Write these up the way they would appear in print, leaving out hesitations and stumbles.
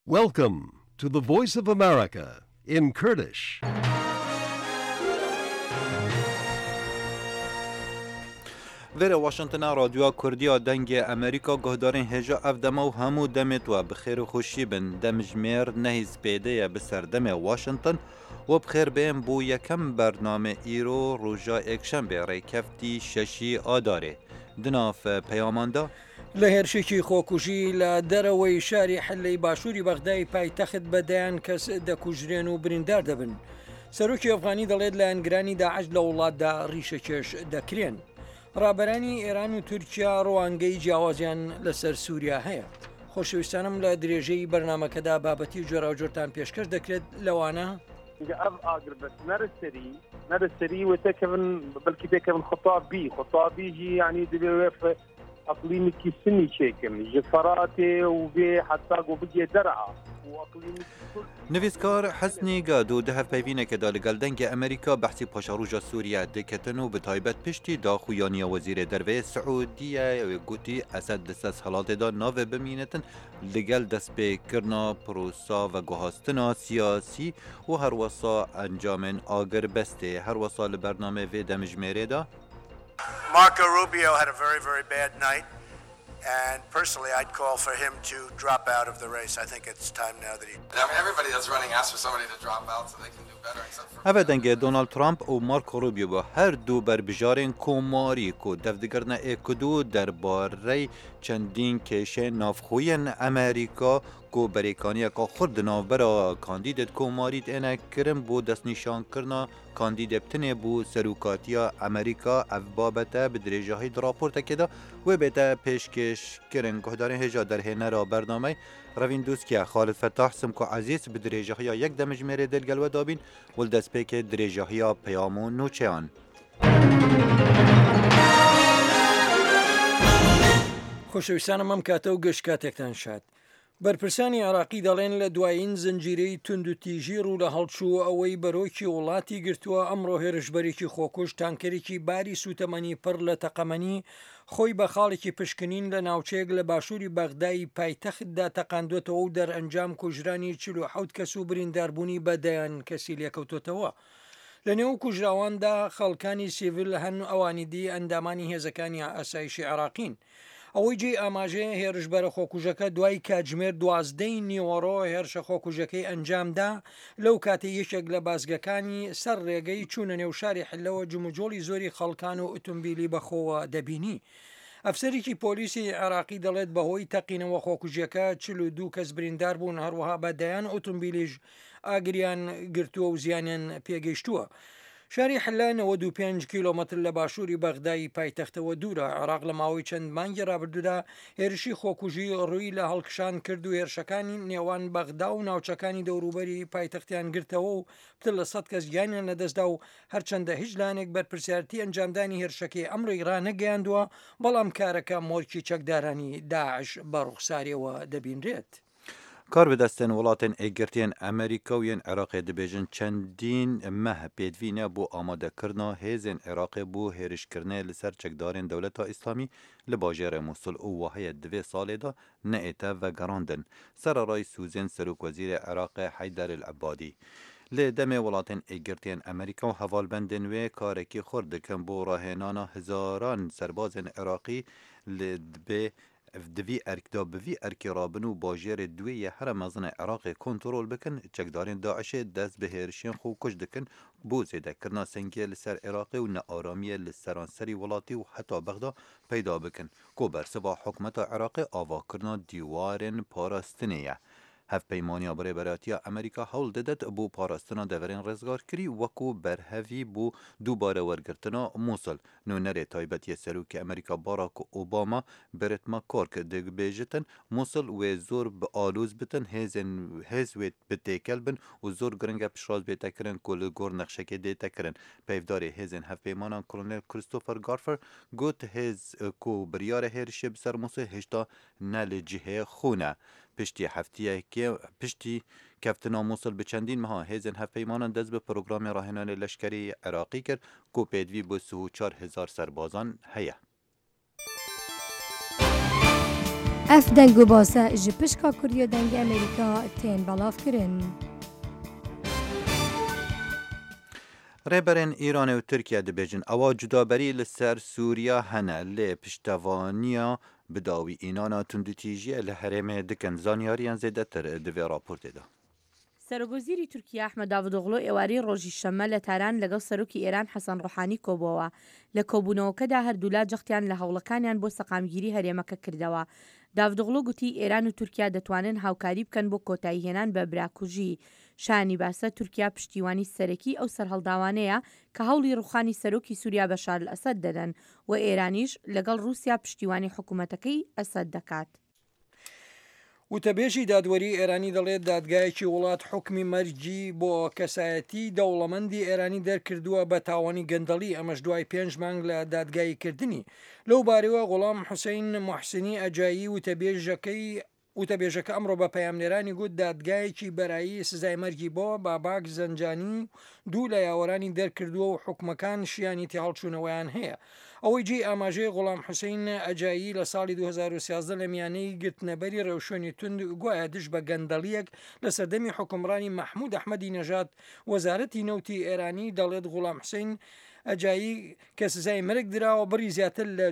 Welcome to the Voice of America in Kurdish. ویره واشنطن رادیو کردیا دنگ امریکا گهدارین هجا افدما و همو دمت و بخیر و خوشی بن دمجمیر نهیز پیده بسر دم واشنطن و بخیر بین بو یکم برنامه ایرو روژا اکشنبه ریکفتی ششی آداره دناف پیاماندا لە هێرشێکی خۆکوژی لە دەرەوەی شاری حلەی باشووری بەغدای پایتەخت بەدایان کەس دەکوژرێن و بریندار دەبن. سەرۆکی ئەفغانی دەڵێت لە ئەنگرانی داعش لە وڵاتدا ڕیشەکێش دەکرێن. ڕابەرانی ئێران و تورکیا ڕوانگەی جیاوازیان لەسەر سووریا هەیە. خۆشەویستانم لە درێژەی بەرنامەکەدا بابەتی جۆراوجۆرتان پێشکەش دەکرێت لەوانە اف اقرب بس نرسري وتكفن بلكي تكفن خطاب بيجي يعني دبي اقليمي كيسني شيكم جفراتي وبي حتى وبيجي درعه واقليمي نویسکار حسنی گادو ده پیوینه که دالگل دنگ امریکا بحثی پاشاروژا سوریه دکتن و به تایبت پشتی دا خویانی وزیر دربه سعودیه و گوتی اسد دستس حالات دا ناو بمینتن لگل دست به کرنا پروسا و گوهاستنا سیاسی و هر وصا انجام آگر بسته هر وصا لبرنامه و دمجمره دا Marco Rubio had a very, very bad night, and personally, I'd call for him to drop out of the race. I think it's time now that he... I mean, everybody that's running asks for somebody to drop out so they can do better, except for... اوه دنگه دونالد ترامپ و مارکو روبیو با هر دو بر بجارین کوماری کو دفدگرنا اکدو درباره چندین کشه نافخوین امریکا کو بریکانیا که خورد نافبرا کاندیدت کوماریت اینه کرم بو دست نشان کرنا کاندید بتنه بو سروکاتیا امریکا اف بابته بدرجه های دراپورت کده و بیتا پیشکش کرن گهدارین هجا در هنه را برنامه روین دوست که خالد فتاح سمکو عزیز بدرجه های یک دمجمره دلگلوه دابین ولدست پیک درجه های پیامو نوچهان خۆشەویستانم ئەم کاتە و گەشت کاتێکتان شاد. بەرپرسانی عراقی دەڵێن لە دوایین زنجیرەی تونند و تیژی ڕوو لە هەڵچوو ئەوەی بەرۆکی وڵاتی گرتووە ئەمڕۆ هێرشبەرێکی خۆکوش تانکەرێکی باری سوتەمەنی پڕ لە تەقەمەنی خۆی بە خاڵێکی پشکنین لە ناوچەیەک لە باشووری بەغدای پایتەختدا تەقاندوێتەوە و دەرئەنجام کوژرانی 47 کەس و برینداربوونی بەدەیان کەسی لێکەوتوتەوە. لە نێو کوژراواندا خەڵکانی سیڤیل هەن ئەوانی دی ئەندامانی هێزەکانی ئاسایشی عراقین. ئەوەی جێ ئاماژەیە هێرشبەرە خۆکوژەکە دوای کاتژمێر 12 نیوەڕۆ هێرشە خۆکوژەکەی ئەنجامدا لەو کاتێ یەکێک لە بازگەکانی سەر ڕێگەی چوونە نێو شاری حلەوە جموجۆڵی زۆری خەڵکان و ئۆتۆمبیلی بەخۆوە دەبینی. ئەفسەرێکی پۆلیسی عراقی دەڵێت بەهۆی تەقینەوە خۆکوژەکە 42 کەس بریندار بوون هەروەها بەدایان ئۆتۆمبیلیش ئاگریان گرتووە و زیانیان پێگەیشتووە. شاری حلە 95 کیلۆمەتر لە باشووری بەغدای پایتەختەوە دوورە. عراق لە ماوەی چەند مانگی ڕابردوودا هێرشی خۆکوژی ڕووی لە هەڵکشان کرد و هێرشەکانی نێوان بەغدا و ناوچەکانی دەوروبەری پایتەختیان گرتەوە و پتر لە 100 کەس گیانیان لەدەستدا و هەرچەندە هیچ لایەنێک بەرپرسیارەتی ئەنجامدانی هێرشەکەی ئەمڕۆی ڕانەگەیاندووە بەڵام کارەکە مۆرکی چەکدارانی داعش بە ڕوخساریەوە دەبینرێت. کار به دستن ولاتن اگرتین امریکا و عراق دبیجن چندین مه پیدوینه بو آماده کرنا هیزن عراق بو هیرش کرنه لسر چکدارین دولت اسلامی لباجر موصل او واحد 2 ساله دا نئته و گراندن سر رای سوزن سروک وزیر عراق حیدر العبادی لدم ولاتن اگرتین امریکا و حوالبندن و کارکی خورد کن بو راهنانا هزاران سربازن عراقی لدبه دوی ارکدا بوی ارکی رابن و باجر دوی هر مزن عراق کنترل بکن چکدارین داعش دست به هرشین خو کش دکن بو زیده کرنا سنگی لسر عراق و نآرامی لسرانسری ولاتی و حتی بغدا پیدا بکن کو برسوا حکمت عراق آوا کرنا دیوارن پاراستنیه. هف پیمانی برای براتیا امریکا حول دادت بو پاراستنا دورین رزگار کری وکو برهوی بو دوباره ورگرتنا موصل نو نره تایبتی سروک امریکا باراک اوباما برت مکارک دگ بیجتن موصل و زور به آلوز بتن هز ویت بتیکل بن و زور گرنگ پشراز بیتا کرن کل گور نقشه که دیتا کرن پیفداری هزن هف پیمانان کلونل کریستوفر گارفر گوت هز کو بریار هرشه بسر موصل هشتا نل جهه خونه پشتی هفتیه که پشتی کفتنا موصل به چندین ماه هیزن هفت پیمانان دست به پروگرام راهنان لشکری عراقی کرد کو پیدوی با 34,000 سربازان هیه. اف دنگ و باسه جی پشکا کوریا دنگ امریکا تین بلاف کرن. ریبرین ایران و ترکیه دبیجن اوا جدابری لسر سوریا هنه لی پشتوانیا بداوی اینانا تندتیجیه لحرم دکن زانیاریان زیده تر دوی راپورت ده. سەرۆکوەزیری تورکیا ئەحمەد داڤودۆغڵۆ ئێوارەی ڕۆژی شەممە لە تاران لەگەڵ سەرۆکی ئێران حەسەن ڕۆحانی کۆبووەوە. لە کۆبوونەوەکەدا هەردوولا جەختیان لە هەوڵەکانیان بۆ سەقامگیری هەرێمەکە کردەوە. داڤودۆغڵۆ گوتی ئێران و تورکیا دەتوانن هاوکاری بکەن بۆ کۆتاییهێنان بە براکوژی. شانی باسە تورکیا پشتیوانی سەرەکی ئەو سەرهەڵداوانەیە کە هەوڵی ڕوخانی سەرۆکی سووریا بەشار ئەسەد دەدەن و ئێرانیش لەگەڵ رووسیا پشتیوانی حکوومەتەکەی ئەسەد دەکات. وتەبێژی دادوەری ئێرانی دەڵێت دادگایەکی وڵات حکمی مەرجی بۆ کەسایەتی دەوڵەمەندی ئێرانی دەرکردووە بە تاوانی گەندەڵی ئەمەش دوای 5 مانگ لە دادگاییکردنی. لەو بارەوە غوڵام حوسین موحسینی ئەجایی وتەبێژەکە ئەمڕۆ بە پەیامنێرانی گوت دادگایەکی بەرایی سزای مەرگی بۆ باباک زەنجانی دوو لە یاوەرانی دەرکردووە و حکومەکان شیانی تێهەڵچوونەوەیان هەیە. ئەوەی جێ ئاماژەی غوڵام حوسین ئەجایی لە ساڵی 2013 لە میانەی گرتنەبەری ڕێوشۆنی تند گوایە دش بە گەندەڵیەک لە سەردەمی حکومڕانی مەحموود ئەحمەدی نەژاد وەزارەتی نەوتی ئێرانی دەڵێت غوڵام حوسین ئەجایی کە سزای مرگ دراوە بڕی زیاتر لە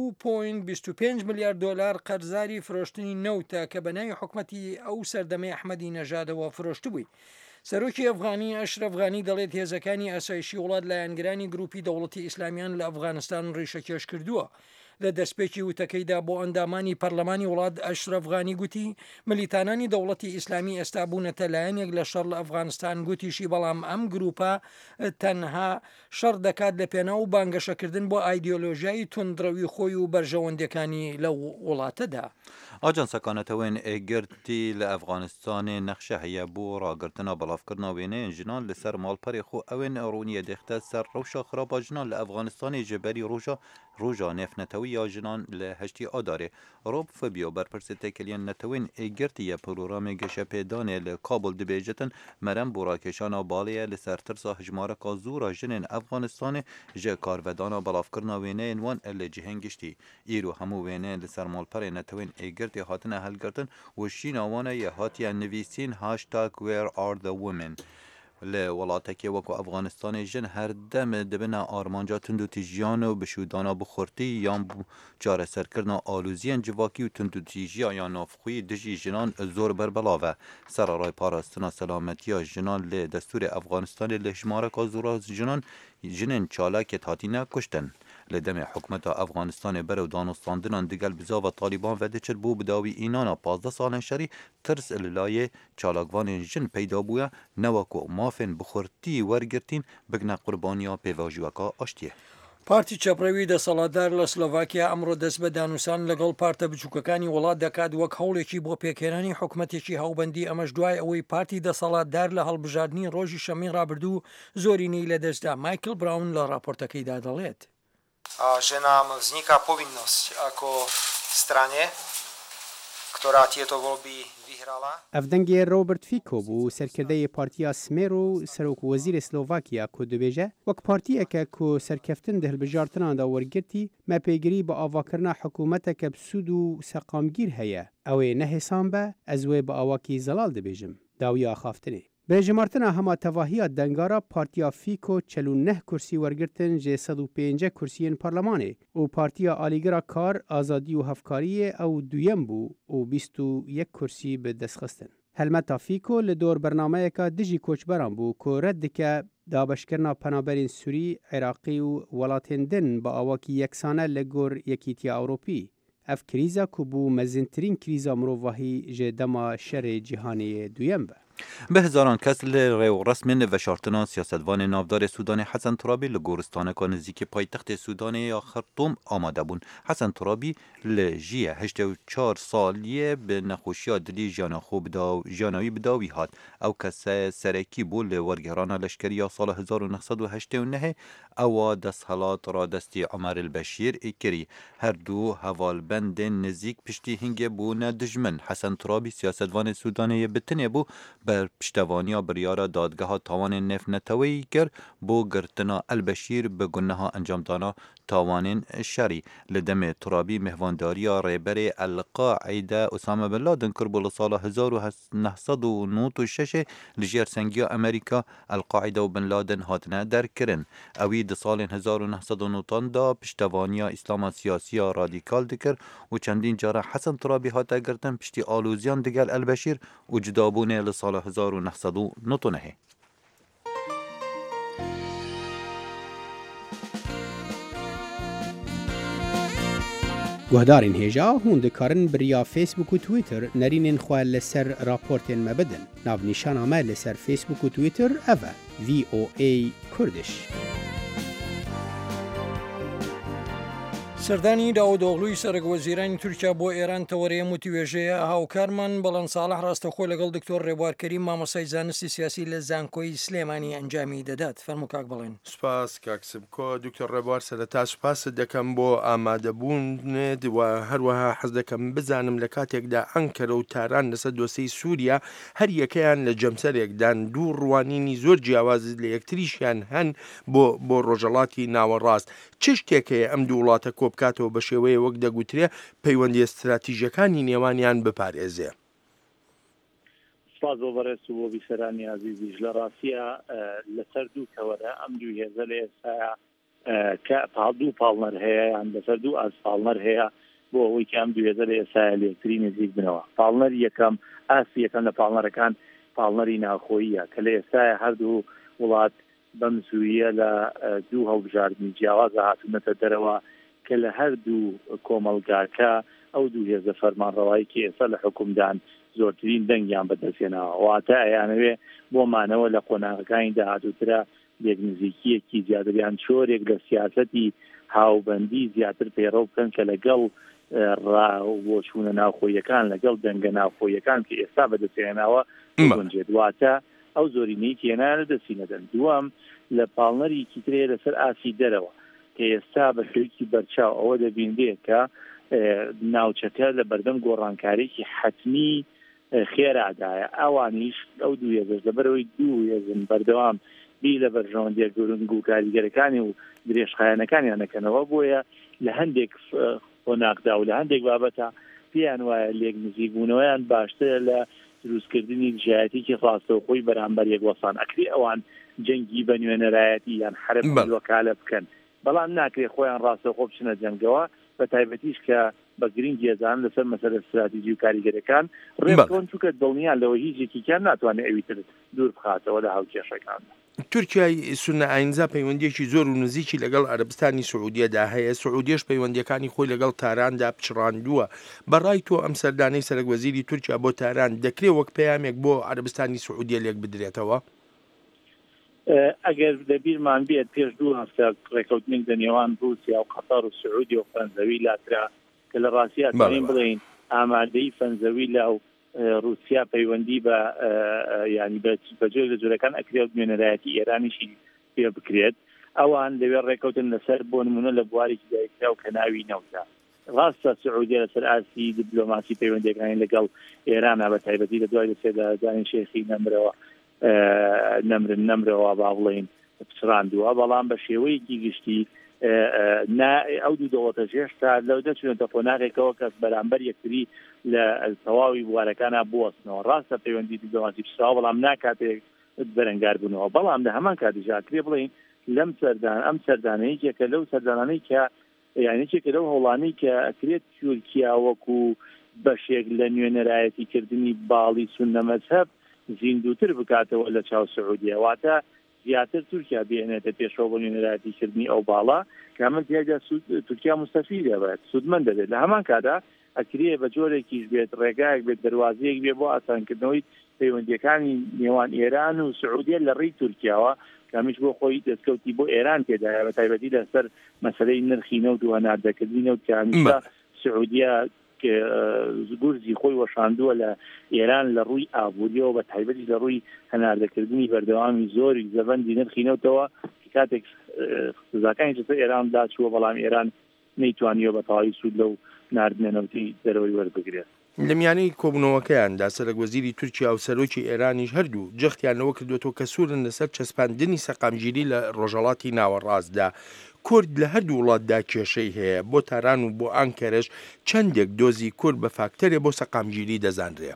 2.25 میلیارد دلار قەرزاری فرۆشتنی نەوتە کە بەناوی حکومەتی ئەو سەردەمەی ئەحمەدی نەژادەوە فرۆشتبووی. سەرۆکی ئەفغانی ئەشرەف ئەفغانی دەڵێت هێزەکانی ئاسایشی وڵات لایەنگرانی گروپی دەوڵەتی ئیسلامیان لە ئەفغانستان ڕیشەکێش کردووە. لە دەستپێکی وتەکەیدا بۆ ئەندامانی پەرلەمانی وڵات ئەشرەف ئەفغانی گوتی ملیتانانی دەوڵەتی ئیسلامی ئێستا بوونەتە لایەنێک لە شەڕ لە ئەفغانستان گوتیشی بەڵام ئەم گروپە تەنها شەڕ دەکات لە پێناو بانگەشەکردن بۆ ئایدۆلۆژیای توندڕەوی خۆی و بەرژەوەندەکانی لەو وڵاتەدا. ئاجانسەکانەتەوەین ئێگرتی لە ئەفغانستانê نەخشە هەیە بۆ ڕاگرتنا بەڵافکردنا وێنەیەن ژنان لەسەر ماڵپەرێ خۆ ئەوێن ڕوونیە دەختە سەر ڕەوشە خراپە ژنان لە ئەفغانستانê ji berî roja nêfnetewî ya jinan li heştî adarê. Rob Fabio berpirsê têkiliyên netewên êgirtiye programê geşepêdanê li Kabul dibêjitin merem bû rakeşana balê li ser tirsa hijmareka zûra jinên Efganistanê ji karvedana belavkirina wêneyên wan li cihên giştî. Îro hemû wêneyên li ser malperê netewên êgirtê hatine helgirtin û şîna wan yê hatiye nivîsîn #WhereAreTheWomen. li welatekê wekû Efganistanê jin her demê dibine armanca tund û tîjiyan û bişûdana bixurtî yan çareserkirina alûziyên civakî û tund û tîjiya yan navxwî dijî jinan zor berbelav e. Serarayê parastina selametiya jinan li destûrê Efganistanê li hijmareka zûra jinan jinên çalakê hatine kuştin. Li demê hikûmeta Efganistanê berew danostandinan digel bizava Taliban vediçir bû bidawî înana 15 salên şerî tirs li layê çalakvanên jin peyda bûye newa ku mafên bixurtî wergirtîn bigine qurbaniya pêvajiyeka aştiye. پارتی چەپڕەوی دەسەڵاتدار لە سلۆڤاکیا ئەمڕۆ دەست بە دانووسان لەگەڵ پارتە بچووکەکانی وڵات دەکات وەک هەوڵێکی بۆ پێکهێنانی حکوومەتێکی هاوبەندی ئەمەش دوای ئەوەی پارتی دەسەڵاتدار لە هەڵبژاردننی ڕۆژی شەمەی ڕابردوو زۆرینەی لە دەستدا. مایکل براون لە راپۆرتەکەیدا دەڵێت. Že nám vzniká povinnosť ako strane, ktorá tieto voľby vyhrala. Evdengê Robert Fico bû serkirdeyê Partiya Smer û Serokwezîrê Slovakia ku dibêje wek partiyeke ku serkeftin di hilbijartina da wergirtî me pêgirî bi avakirina hikûmeteke bi sûd û seqamgîr heye. Ew ê nehesan be ez wê bi awakî zelal dibêjim. Dawiya xaftinê. Birêjmartina hema tevahiya dengara Partiya Fico 49 kursî wergirtin ji 105 kursiyên parlemanê û Partiya Alîgira Kar, Azadî û Hevkariyê ew duyem bû û 21 kursî bi destxistin. Helmeta Fico li dor bernameyeka dijî koçberan bû ku red dike dabeşkirina penaberên Sûrî, Iraqî û welatên din bi awakî yeksane li gor Yekîtiya Ewropî. Ev krîza ku bû mezintirîn krîza mirovahî ji dema şerê cîhanê duyem be. به هزاران کس لرو رسمی وشارتنا سیاستوان نافدار سودان حسن ترابی لگورستانک نزدیک پایتخت سودان یا خرطوم آماده بون. حسن ترابی لجیه 84 سالیه به نخوشی دلی جانوی بداوی هات او کس سرکی بول ورگران لشکری یا سال 1989 او دستحالات را دستی عمر البشیر اکری هر دو حوالبند نزدیک پشتی هنگ بون دجمن. حسن ترابی سیاستوان سودان بتنه بو بر پشتوانیا بریارا دادگاه تاوان نفت نتوی کرد بو گرتنا البشیر به گناه انجام دانا تاوانین شری لدم ترابی مهوانداریا ریبر القاعده اسامه بن لادن کربول سال 1996 لجیر سنگیا امریکا القاعده و بن لادن هاتنه در کرن اوی د سال 1990 دا پشتوانیا اسلام سیاسی رادیکال دکر و چندین جاره حسن ترابی هاته گرتن پشتی آلوزیان دگل البشیر و جدابونه لسال 1999. گهدارین هێژا هون دikarin biriya Facebook و Twitter nerînên xwe li ser raportên me bidin. Navnîşana me li ser Facebook û Twitter ev e VOA Kurdish. سەردانی داوودۆغڵووی سەرۆکوەزیرانی تورکیا بۆ ئێران تەوەرەیە وتیوێژەیە هاوکارمان بەڵەن ساڵح ڕاستەخۆ لەگەڵ دکتۆر ڕێبوارکەریم مامۆستای زانستی سیاسی لە زانکۆی سلێمانی ئەنجامی دەدات. فەرموو کاک بڵێن. سوپاس کاکسبکۆ دکتۆر ڕێبوار سەرەتا سوپاست دەکەم بۆ ئامادەبوونت و هەروەها حەز دەکەم بزانم لە کاتێکدا ئەنکەرە و تاران لەسەر دۆسەی سووریا هەر یەکەیان لە جەمسەرێکدان دوو ڕوانینی زۆر جیاواز لە یەکتریشیان هەن بۆ ڕۆژەڵاتی ناوەڕاست. چ شتێکەیە ئەم دوو وڵاتە کۆبکاتەوە بە شێوەیە وەک دەگوترێ پەیوەندی استراتیژیەکانی نێوانیان بپارێزێ؟ سپاس بۆ بەڕێز و بۆ بیسەرانی عەزیزیش لە ڕاستیە لەسەر دوو کەوەرە ئەم دوو هێزە لە ئێستاە کە دوو پاڵنەر هەیە یان لەسەر دوو ئاز پاڵنەر هەیە بۆ ئەوەی کە ئەم دوو هێزە لە ئێستاە لە یەکتری نزیک بنەوە. پاڵنەر یەکەم ئاسی یەکەم لە پاڵنەرەکان پاڵنەری ناوخۆییە کە لە ئێستاە هەردوو وڵات بەم سووریە لە دوو هەڵبژاردننی جیاوازە هاتوونەتە دەرەوە کە لە هەردوو کۆمەڵگاکە ئەو دوو هێزە فەرمانڕەوایی کە ئێستا لە حکومدان زۆرترین دەنگیان بەدەستێنەوە واتە ئەیانەوێ بۆمانەوە لە قۆناغەکانی داهاتووترە لێک نزیکیەکی زیاتریان چۆرێک لە سیاسەتی هاوبەندی زیاتر پەیڕەو بکەن کە لەگەڵ ڕاوەچوونە ناوخۆیەکان لەگەڵ دەنگە ناوخۆیەکان کە ئێستا بەدەستێناوە گونجێت واتە ئەو زۆرینەی تێنانە دەستی نەدەن. دووەم لە پاڵنەرێکی ترێ لەسەر ئاسی دەرەوە کە ئێستا بە شێوەیەکی بەرچاو ئەوە دەبینێت کە ناوچەکە لە بەردەم گۆڕانکاریی حتمی خێرادایە ئەوانیش ئەو دوو هێزە لەبەرەوەی دوو هێزن بەردەوام بی لە بەرژەوەندی گەورنگ و کاریگەرەکانی و درێژخایەنەکانیان دەکەنەوە بۆیە لە هەندێک قۆناغدا و لە هەندێک بابەتە پێیان وایە لێک نزیکبوونەوەیان باشترە لە دروستکردنی جایەتێکی ڕاستەوخۆی بەرامبەر یەکوەسان ئەکری ئەوان جەنگی بە نوێنەرایەتی یان حرب وەکالە بکەن بەڵام ناکرێت خۆیان ڕاستەوخۆ بچنە جەنگەوە بە تایبەتیش کە بە گرنگی ێزان لەسەر مەسەلە استراتیژی و کاریگەرەکان ڕێکۆن چووکە دڵنیان لەوە هیچ یەکێکیان ناتوانێت ئەویتر دوور بخاتەوە لە هاوکێشەکاندا. تورکیای سونە ئاینزا پەیوەندیەکی زۆر و نزیکی لەگەڵ عەرەبستانی سعودیەدا هەیە. سعودیەش پەیوەندیەکانی خۆی لەگەڵ تاراندا پچڕاندووە. بەڕای تۆ ئەم سەردانەی سەرۆکوەزیری تورکیا بۆ تاران دەکرێت وەک پەیامێک بۆ عەرەبستانی سعودیە لێک بدرێتەوە؟ ئەگەر لەبیرمان بێت پێش دوو هەفتە ڕێکەوتنێک لە نێوان رووسیا و قەتەر و سعودی و فەنزەوی لاترا کە لە ڕاستیە دەڵێن بڵێن ئامادەی فەنزەوی لە رووسیا پەیوەندی بە ینی بەجێ لە جۆرەکان ئەکرێت نوێنەرایەتی ئێرانیشی پێ بکرێت ئەوان لەوێ ڕێکەوتن لەسەر بۆ نمونە لە بوارێکی دایکرا و کە ناوی نەوتا. ڕاستە سعودیە لەسەر ئاسی دیپلۆماسی پەیوەندیەکانی لەگەڵ ئێرانە بە تایبەتی لە دوای دەسێدادانی شێخی نەمرەوە با بڵێن پچڕاندووە بەڵام بە شێوەیەکی گشتی ئەو دوو دەوڵەتە هێشتا لەو دەچونێتە قۆناغێکەوە کەس بەرامبەر یەکتری لە تەواوی بوارەکانە بوەستنەوە. ڕاستە پەیوەندی دیپلۆماسی پچراوە بەڵام ناکاتێک بەرەنگار بوونەوە. بەڵام لە هەمان کاتیشا کرێ بڵێن لەم ئەم سەردانەیەکێکە لەو سەردانانەی کە یانێکێکە لەو هەوڵانەی کە ئەکرێت تورکیا وەکو بەشێک لە نوێنەرایەتیکردنی باڵی سونە مەذهەب زیندووتر بکاتەوە لە چاو سعودیە واتە زیاتر تورکیا بێنێتە پێشەوە بۆ نوێنەرایەتیکردنی ئەو باڵا کە من تێدا تورکیا مستەفیدە بێت سودمەند دەبێت. لە هەمان کادا ئەکرێ بە جۆرێکیش بێت ڕێگایەک بێت دەواازەیەک بێ بۆ ئاسانکردنەوەی پەیوەندیەکانی نێوان ئێران و سعودیە لە ڕێی تورکیاوە کامیش بۆ خۆی دەستکەوتی بۆ ئێران تێدایە بە تایبەتی لەسەر مەسەلەی نرخی نەوت و هەناردەکردنی نەوت کە هەمیشە سعودیە گورزی خۆی وەشاندووە لە ئێران لە ڕووی ئابوووریەوە بە تایبەتی لە ڕووی هەناردەکردنی بەردەوامی زۆری زەبەندی نرخی نەوتەوە کاتێک سزاکانی لەسەر ئێران داچووە بەڵام ئێران نەیتوانیەوە بە تەواوی سوود لەو ناردنە نەوتی دەرەوەی وەربگرێت. لە میانەی کۆبوونەوەکەیاندا سەرۆکوەزیری تورکیا و سەرۆکی ئێرانیش هەردوو جەختیانەوە کردوێتەوە کە سوورن لەسەر چەسپاندنی سەقامگیری لە ڕۆژهەڵاتی ناوەڕاستدا. کورد لە هەردوو وڵاتدا کێشەی هەیە بۆ تاران و بۆ ئانکەرەش چەندێک دۆزی کورد بە فاکتەرێ بۆ سەقامگیری دەزانرێ.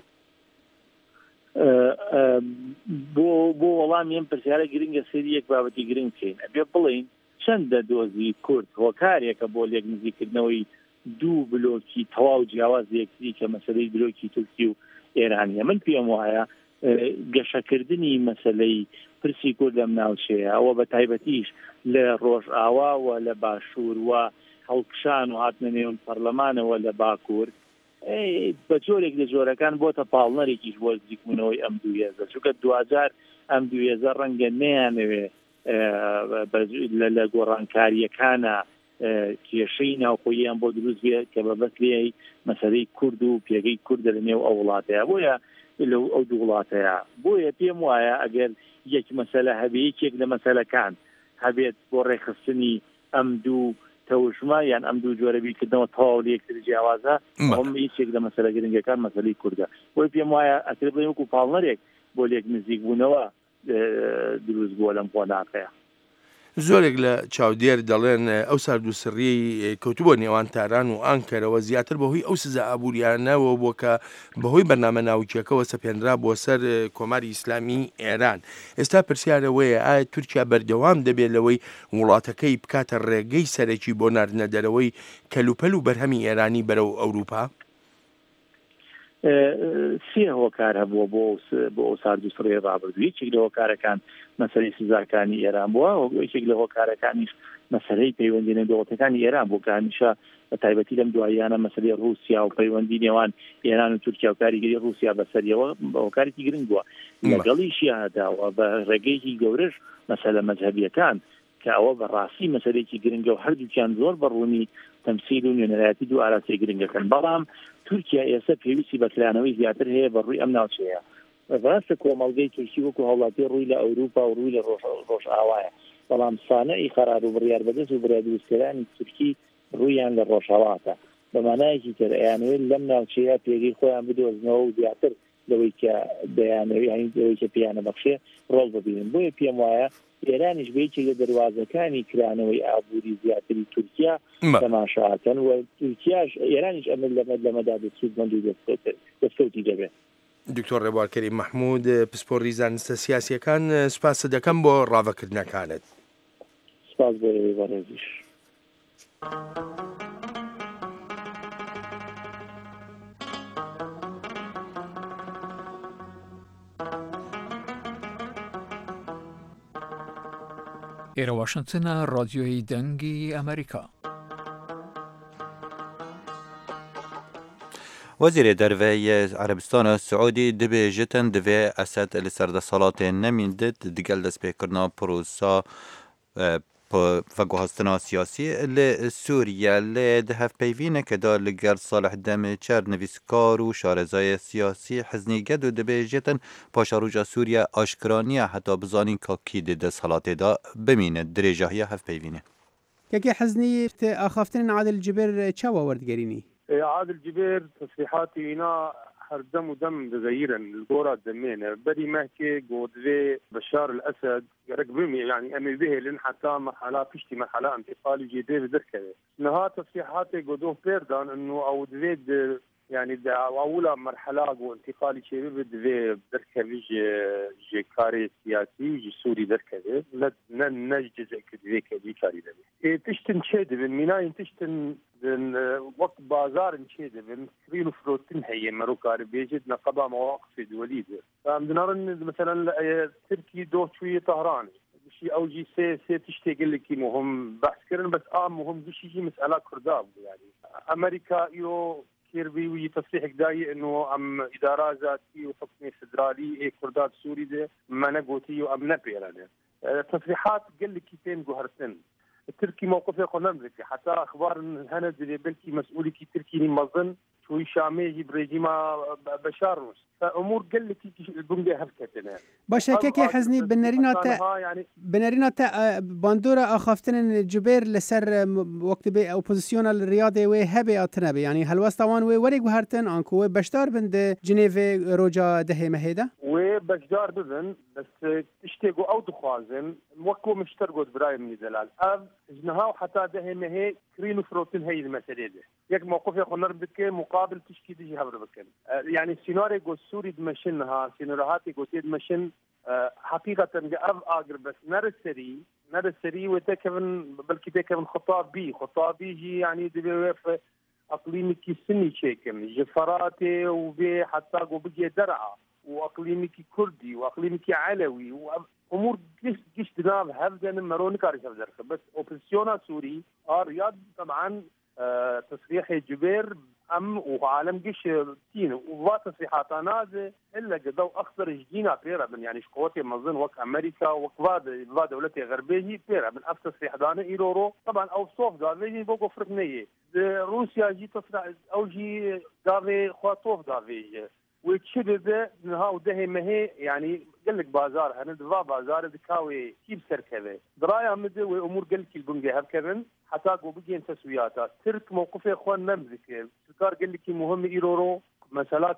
بۆ وەڵامی ئەم پرسیارە گرنگە سێری یەک بابەتی گرنگ بکەین ئەبێ بڵین چەندە دۆزی کورد هۆکارێکە بۆ لێک نزیکردنەوەی دوو بلۆکی تەواو جیاواز یەکتری کە مەسەلەی بلۆکی تورکی و ئێرانیە. من پێم وایە گەشەکردنی مەسەلەی پرسی کورد لەم ناوچەیە ئەوە بە تایبەتیش لە ڕۆژئاوا و لە باشوور و هەڵکشان و هاتنە نێوان پەرلەمانەوە لە باکوور بە جۆرێک لە جۆرەکان بۆتە پاڵنەرێکیش بۆ نزیکبوونەوەی ئەم دوو هێزە چونکە دوجار ئەم دوو هێزە ڕەنگە نەیانەوێ لە گۆڕانکاریەکانە کێشەی ناوخۆییان بۆ دروست بێت کە بەبەست لێی مەسەلەی کورد و پێگەی کوردە لە نێو ئەو وڵاتەیە بۆیە لەو ئەو دوو وڵاتەیە بۆیە پێم وایە ئەگەر یەک مەسەلە هەبێ یەکێک لە مەسەلەکان هەبێت بۆ ڕێخستنی ئەم دوو تەوژمە یان ئەم دوو جۆرە بیرکردنەوە تەواو لە یەکتر جیاوازە ئەوم هیچێک لە مەسەلە گرنگەکان مەسەلەی کوردە بۆی پێم وایە ئەتر بڵێن وەکو پاڵنەرێک بۆ لێک نزیک بوونەوە دروست بووە لەم قۆناغەیە. زۆرێک لە چاودێر دەڵێن ئەو ساردووسڕی کەوتوبووە نێوان تاران و ئانکەرەوە زیاتر بەهۆی ئەو سزا ئابوووریانەوە بۆ کە بەهۆی بەرنامە ناوچیەکەەوە سەپێنرا بۆ سەر کۆماری ئیسلامی ئێران. ئێستا پرسیارەوەیە ئایا تورکیا بەردەوام دەبێت لەوەی وڵاتەکەی بکاتە ڕێگەی سەرەکی بۆ ناردنە دەرەوەی کەلوپەل و بەرهەمی ئێرانی بەرەو ئەوروپا؟ سێ هۆکار هەبووە بۆ ئەو ساردووسڕی ڕابردوو. یەکێک لە هۆکارەکان مەسەلەی سزاکانی ئێران بووە و یەکێک لە هۆکارەکانیش مەسەلەی پەیوەندی نێودەوڵەتەکانی ئێران بۆ کە هەمیشە بە تایبەتی لەم دواییانە مەسەلەی رووسیا و پەیوەندی نێوان ئێران و تورکیا و کاریگەری رووسیا بەسەریەوە هۆکارێکی گرنگ بووە. لەگەڵیشیاداوە بە ڕێگەیەکی گەورەش مەسەلە مەذهەبیەکان کە ئەوە بەڕاستی مەسەلەیەکی گرنگە و هەردووکیان زۆر بەڕوونی تەمسیل و نوێنەرایەتی دوو ئاراسی گرنگەکەن. بەڵام تورکیا ئێستا پێویستی بە کلانەوەی زیاتر هەیە بە ڕووی ئەم ناوچەیە. ڕاستە کۆمەڵگەی تورکی وەکو هەوڵاتی ڕووی لە ئەوروپا و ڕووی لە ڕۆژئاوایە بەڵام سانەی خەرار و بڕیار بەدەست و بڕیاردروستکەرانی تورکی ڕوویان لە ڕۆژهەڵاتە بەمانایەکی تر ئەیانەوێت لەم ناوچەیە پێگەی خۆیان بدۆزنەوە و زیاتر لەوەی کە دەیانەوێت لەوەی کە پیانە بەخشێ ڕۆڵ ببینن. بۆیە پێم وایە ئێرانیش بەیەکێک لە دەواازەکانی کرانەوەی ئابووری زیاتری تورکیا تەماشاکەن و تورکیاش ئێرانیش ئەمە لەمەدا دەسوودمەند و دەستکەوتی دەبێت. دکتۆر ڕێبوارکەریم مەحموود پسپۆڕی زانستە سیاسیەکان سپاس دەکەم بۆ ڕاوەکردنەکانت. سپاس بۆ بەڕێزیش. ئێرە واشنگتنە ڕادیۆی دەنگی ئەمریکا. وەزیرێ دەرڤەی عەرەبستانە سعودی دەبێژێتن دەوێ ئەسەد لە سەردەسەڵاتێ نەمیندت دگەل دەستپێکردنا پرۆسا فەگوهاستنا سیاسی لە سووریا لێ دەهەفپەیڤینەکەدا لەگەڵ ساڵح دەمێچەر نویسکار و شارەزای سیاسی حەزنیگەد و دەبێژێتن پاشا ڕووجا سووریا ئاشکرانیە هەتا بزانین کاکی دەسەڵاتێدا بمینە درێژاهیە هەفپەیڤینە. کەکێ حەزنی ئاخافتن عادل جبر چاوە وەردگەرینی؟ عادل جبر تصريحاتي هنا هردم ودم دزيرن الجورة دمينا بدي محكي جودفي بشار الأسد ركبهم يعني أمي به لين حتى مرحلة فيشتي مرحلة انتقالي جديد ذكره نها تصريحاتي جودوه بيردان إنه أو دفيد يعني أولى مرحلة وانتقالي شيء بدفي ذكر جي كاري سياسي جي سوري ذكره نجز كدفي كدفي كاري ذكره تشتن شيء بالميناين تشتن وقت بازار نشيد بنسريلو فروتين هي مروكار بيجد نقبا مواقف دولية فعندنا مثلا تركي دو شوية طهران شيء أو جي سي تشتغل لك مهم بحث كرن بس مهم شيء مسألة كرداب يعني أمريكا يو كيربي وتصريح داي إنه إدارة ذاتي وحكم فدرالي كرداب سوري ده ما نقوتي وأم نبيرانه تصريحات قال لك كيفين جوهرتن التركي موقفه قلنا لك حتى اخبار الهند اللي بلكي مسؤولي كي تركي مظن شوي شامي بريجيما بشار فامور قلت البنجه هفكتنا باشه كي حزني بنرينا تا باندورا اخافتن جبير لسر وقت بي اوبوزيسيون الرياضه و هبه اتنبه يعني هل واستوان و وريق هرتن انكو بشدار بند جنيف روجا ده مهيدا و بشدار ببن بس تشتيقوا او دخوازن وكو مشترقوا براي من دلال اب جنها حتى ده مهي كرينو فروتين هي المساله دي يك موقف يقول بك مقابل تشكي دي هبر بك يعني سيناريو سوري دمشنها سيناريوهاتي قوتي دمشن حقيقة اب اقر بس نرسري وتكفن بلكي تكفن خطاب بي جي يعني دي اقليمي كي شيكم جفراتي وبي حتى بقي درعه واقليمي كردي واقليمي علوي وامور قش دناب هبدا مرون كارش بس اوبوزيسيون سوري رياض طبعا تصريح جبير وعالم قش تين وفا تصريحات نازه الا قدو اخضر جدينا بيرا من يعني شقوتي مظن وك امريكا وكفا دولتي غربيه بيرا من اف تصريح دانا ايرورو طبعا او صوف دافي بوكو فرقنيه روسيا جي تصريح او جي دافي خواتوف دافي وتشبه نهاو ده مهي يعني قال لك بازار هندفا بازار دكاوي كيف سركبه درايا مد وامور قال لك البنجه هبكبن حتى بقي تسوياتات ترك موقف اخوان نمزك سكار قال لك مهم ايرورو مسألة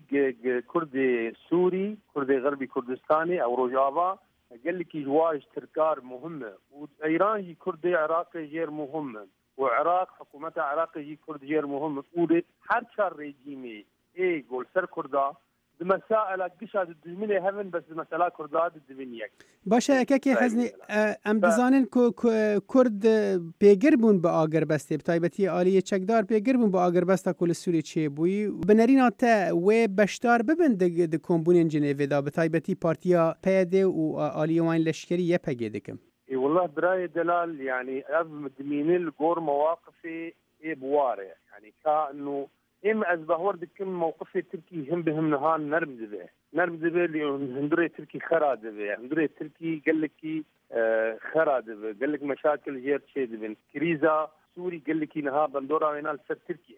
كردي سوري كردي غربي كردستاني او روجافا قال لك جواج تركار مهمه وايران جي كردي عراقي غير مهمه وعراق حكومتها عراقي جي كرد غير مهمه هر شار ريجيمي قول سر كردا بمسائل قشاد الدجمنة هفن بس بمسائل كردا الدجمنيك باشه كي حزني ام بزانن كرد بيقربون باگر بسته بتایبتی آلیه چکدار بيقربون باگر بسته کل سوری چه بوی بنرین تا و بشتار ببند د کمبونین جنیو دا بتایبتی پارتیا پیده و آلیه وین لشکری یپگه دکم والله براي دلال يعني أب مدمين الجور مواقفي بواره يعني كأنه إما أزبهور دكم موقفي تركي هم بهم نهان نرمز به اللي هندري تركي خراد به هندري تركي قال لك خراد به قال لك مشاكل غير شيء بين كريزا سوري قال لك نها بندورا وينال سر تركي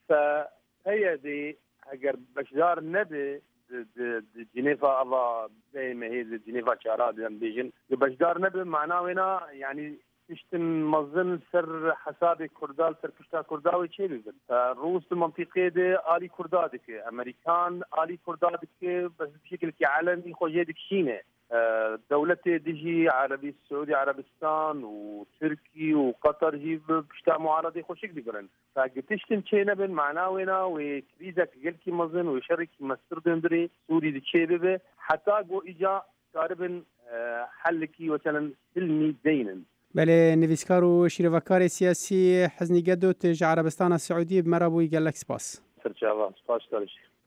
هي دي أجر بشدار نبي جنيفا أبا زي ما هي جنيفا شارات بيجن بشدار نبي معناه هنا يعني تشتن مظن سر حساب كردال سر كشتا كرداوي شيء بيجن روس المنطقة دي آلي كردادك أمريكان آلي كردادك بس بشكل عالمي خوجيدك شينه دولة ديجي عربي السعودي عربستان وتركي وقطر هي بشتا معارضة خوشك ديقرن فقتشتن شيء نبن معناه هنا وكريزك قلكي مظن وشركي مستر دندري سوري دي شيء بيه حتى قو إجا تقريبا حلكي مثلا سلمي دينا بله نویسکار و شیروکار سیاسی حزنی گدو تج عربستان السعودی بمرابوی گلک سپاس سرچاوا سپاس دارش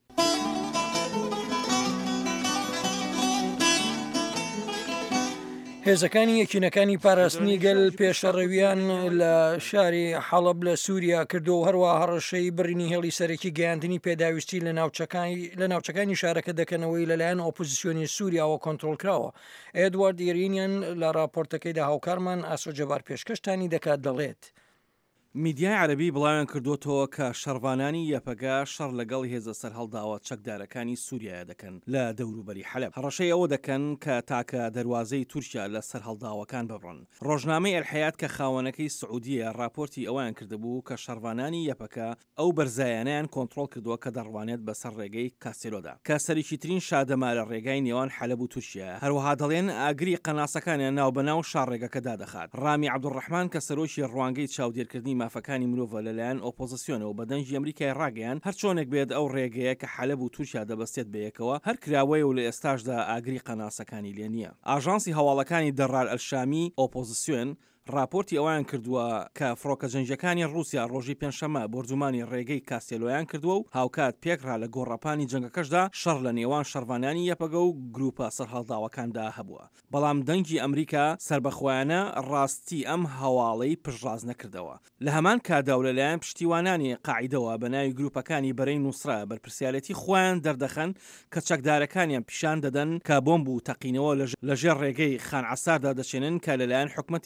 هێزەکانی یەکینەکانی پاراستنی گەل پێشەڕەویان لە شاری حەڵەب لە سووریا کردو و هەروە هەڕەشەی بڕینی هێڵی سەرەکی گەیاندنی پێداویستی لە ناوچەکانی شارەکە دەکەنەوەی لەلایەن ئۆپۆزیسیۆنی سووریاوە کۆنتڕۆلکراوە. ئێدوارد ئێرینیان لە راپۆرتەکەیدا هاوکارمان ئاسۆ جەبار پێشکەشتانی دەکات دەڵێت. میدیای عربی بڵاویان کردوتەوە کە شەڕوانانی یەپەگا شەڕ لەگەڵ هێزە سەرهەڵداوە چەکدارەکانی سووریا دەکەن لە دەوروبەری حەلەب. هەڕەشەی ئەوە دەکەن کە تاکە دەواازەی تورکیا لە سەرهەڵداوەکان ببڕن. ڕۆژنامەی ئەلحەیات کە خاوەنەکەی سعودیە راپۆرتی ئەویان کردبوو کە شەڕوانانی یەپەکە ئەو بەرزایانیان کۆنتڕۆڵ کردووە کە دەڕوانێت بەسەر ڕێگەی کاسێلۆدا کە سەرکی ترین شادەمارە ڕێگای نێوان حەلەب و تورکیا. هەروەها دەڵێن ئاگری قەناسەکانیان ناوبەناو شارڕێگەکەدا دەخات. ڕامی عەبدوڕەحمان کە سەرۆکی ڕوانگەی چاودێرکردنی مافەکانی مرۆڤ لەلایەن ئۆپۆزیسیۆنەوە بەدەنجی ئەمریکای ڕاگەیان هەر چۆنێک بێت ئەو ڕێگەیە کە حەلەب و تورکیا دەبەستێت بەیەکەوە هەر کراوەیە و لە ئێستاشدا ئاگری قەناسەکانی لێ نییە. ئاژانسی هەواڵەکانی دەڕار ئەلشامی ئۆپۆزیسیۆن راپۆرتی ئەویان کردووە کە فڕۆکە جەنگەکانی رووسیا ڕۆژی پێنجشەمە بۆرجمانی ڕێگەی کاسێلۆیان کردووە و هاوکات پێکرا لە گۆڕەپانی جەنگەکەشدا شەڕ لە نێوان شەڕوانانی یەپەگە و گروپە سەرهەڵداوەکاندا هەبووە. بەڵام دەنگی ئەمریکا سربەخۆیانە ڕاستی ئەم هەواڵەی پشتڕاز نەکردەوە. لە هەمان کادا و لەلایەن پشتیوانانی قاعیدەوە بە ناوی گروپەکانی بەرەی نووسرا بەرپرسیالەتی خۆیان دەردەخەن کە چەکدارەکانیان پیشان دەدەن کە بۆمب و تەقینەوە لەژێر ڕێگەی خان عەساردا دەچێنن کە لەلایەن حکومەتی سووریا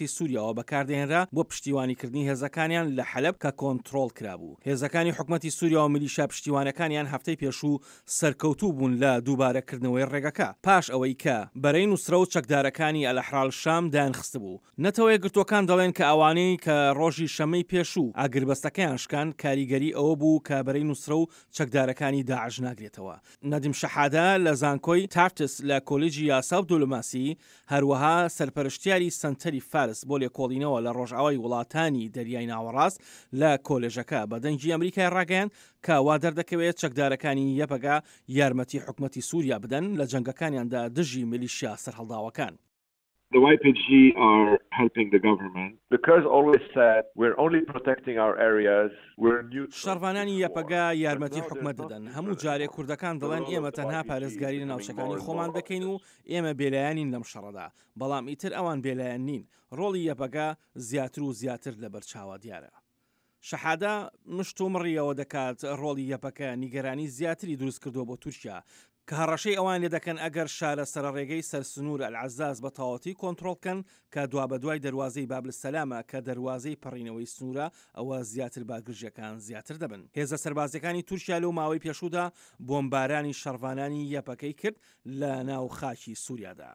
کۆمەڵایەتەوە بەکاردێنرا بۆ پشتیوانیکردنی هێزەکانیان لە حەلب کە کۆنتڕۆڵ کرابوو. هێزەکانی حکومەتی سووریا و میلیشیا پشتیوانەکانیان هەفتەی پێشوو سەرکەوتوو بوون لە دووبارەکردنەوەی ڕێگەکە پاش ئەوەی کە بەرەی نووسرە و چەکدارەکانی ئەلەحرال شام دانخست بوو. نەتەوەی گرتوەکان دەڵێن کە ئەوانەی کە ڕۆژی شەمەی پێشوو ئاگربەستەکەیان شکان کاریگەری ئەوە بوو کە بەرەی نووسرە و چەکدارەکانی داعش ناگرێتەوە. نەدیم شەحادا لە زانکۆی تارتس لە کۆلیجی یاسا و دیپلۆماسی هەروەها سەرپەرشتیاری سنتەری فارس بۆ لێکۆڵینەوە لە ڕۆژئاوای وڵاتانی دەریای ناوەڕاست لە کۆلێژەکە بە دەنگی ئەمریکای ڕاگەیاند کە وا دەردەکەوێت چەکدارەکانی یەپەگا یارمەتی حکومەتی سووریا بدەن لە جەنگەکانیاندا دژی میلیشیا سەرهەڵداوەکان. The YPG are helping the government. The Kurds always said we're only protecting our areas. We're neutral. شەڕڤانانی یەپەگا یارمەتی حکومەت دەدەن. هەموو جارێک کوردەکان دەڵێن ئێمە تەنها پارێزگاری لە ناوچەکانی خۆمان دەکەین و ئێمە بێلایەنین لەم شەڕەدا. بەڵام ئیتر ئەوان بێلایەن نین. ڕۆڵی یەپەگا زیاتر و زیاتر لەبەرچاوە دیارە. شەحادا مشت و مڕیەوە دەکات ڕۆڵی یەپەکە نیگەرانی زیاتری دروست کردووە بۆ تورکیا کە هەڕەشەی ئەوان لێ دەکەن ئەگەر شارە سەرڕێگەی سەرسنوور ئەلعەزاز بە تەواوەتی کۆنتڕۆڵکەن کە دوا بەدوای دەواازەی بابلسەلامە کە دەواازەی پەڕینەوەی سنوورە ئەوە زیاتر باگرژەکان زیاتر دەبن. هێزە سەربازەکانی تورکیا لەو ماوەی پێشوودا بۆمبارانی شەڕڤانانی یەپەکەی کرد لە ناو خاکی سووریادا.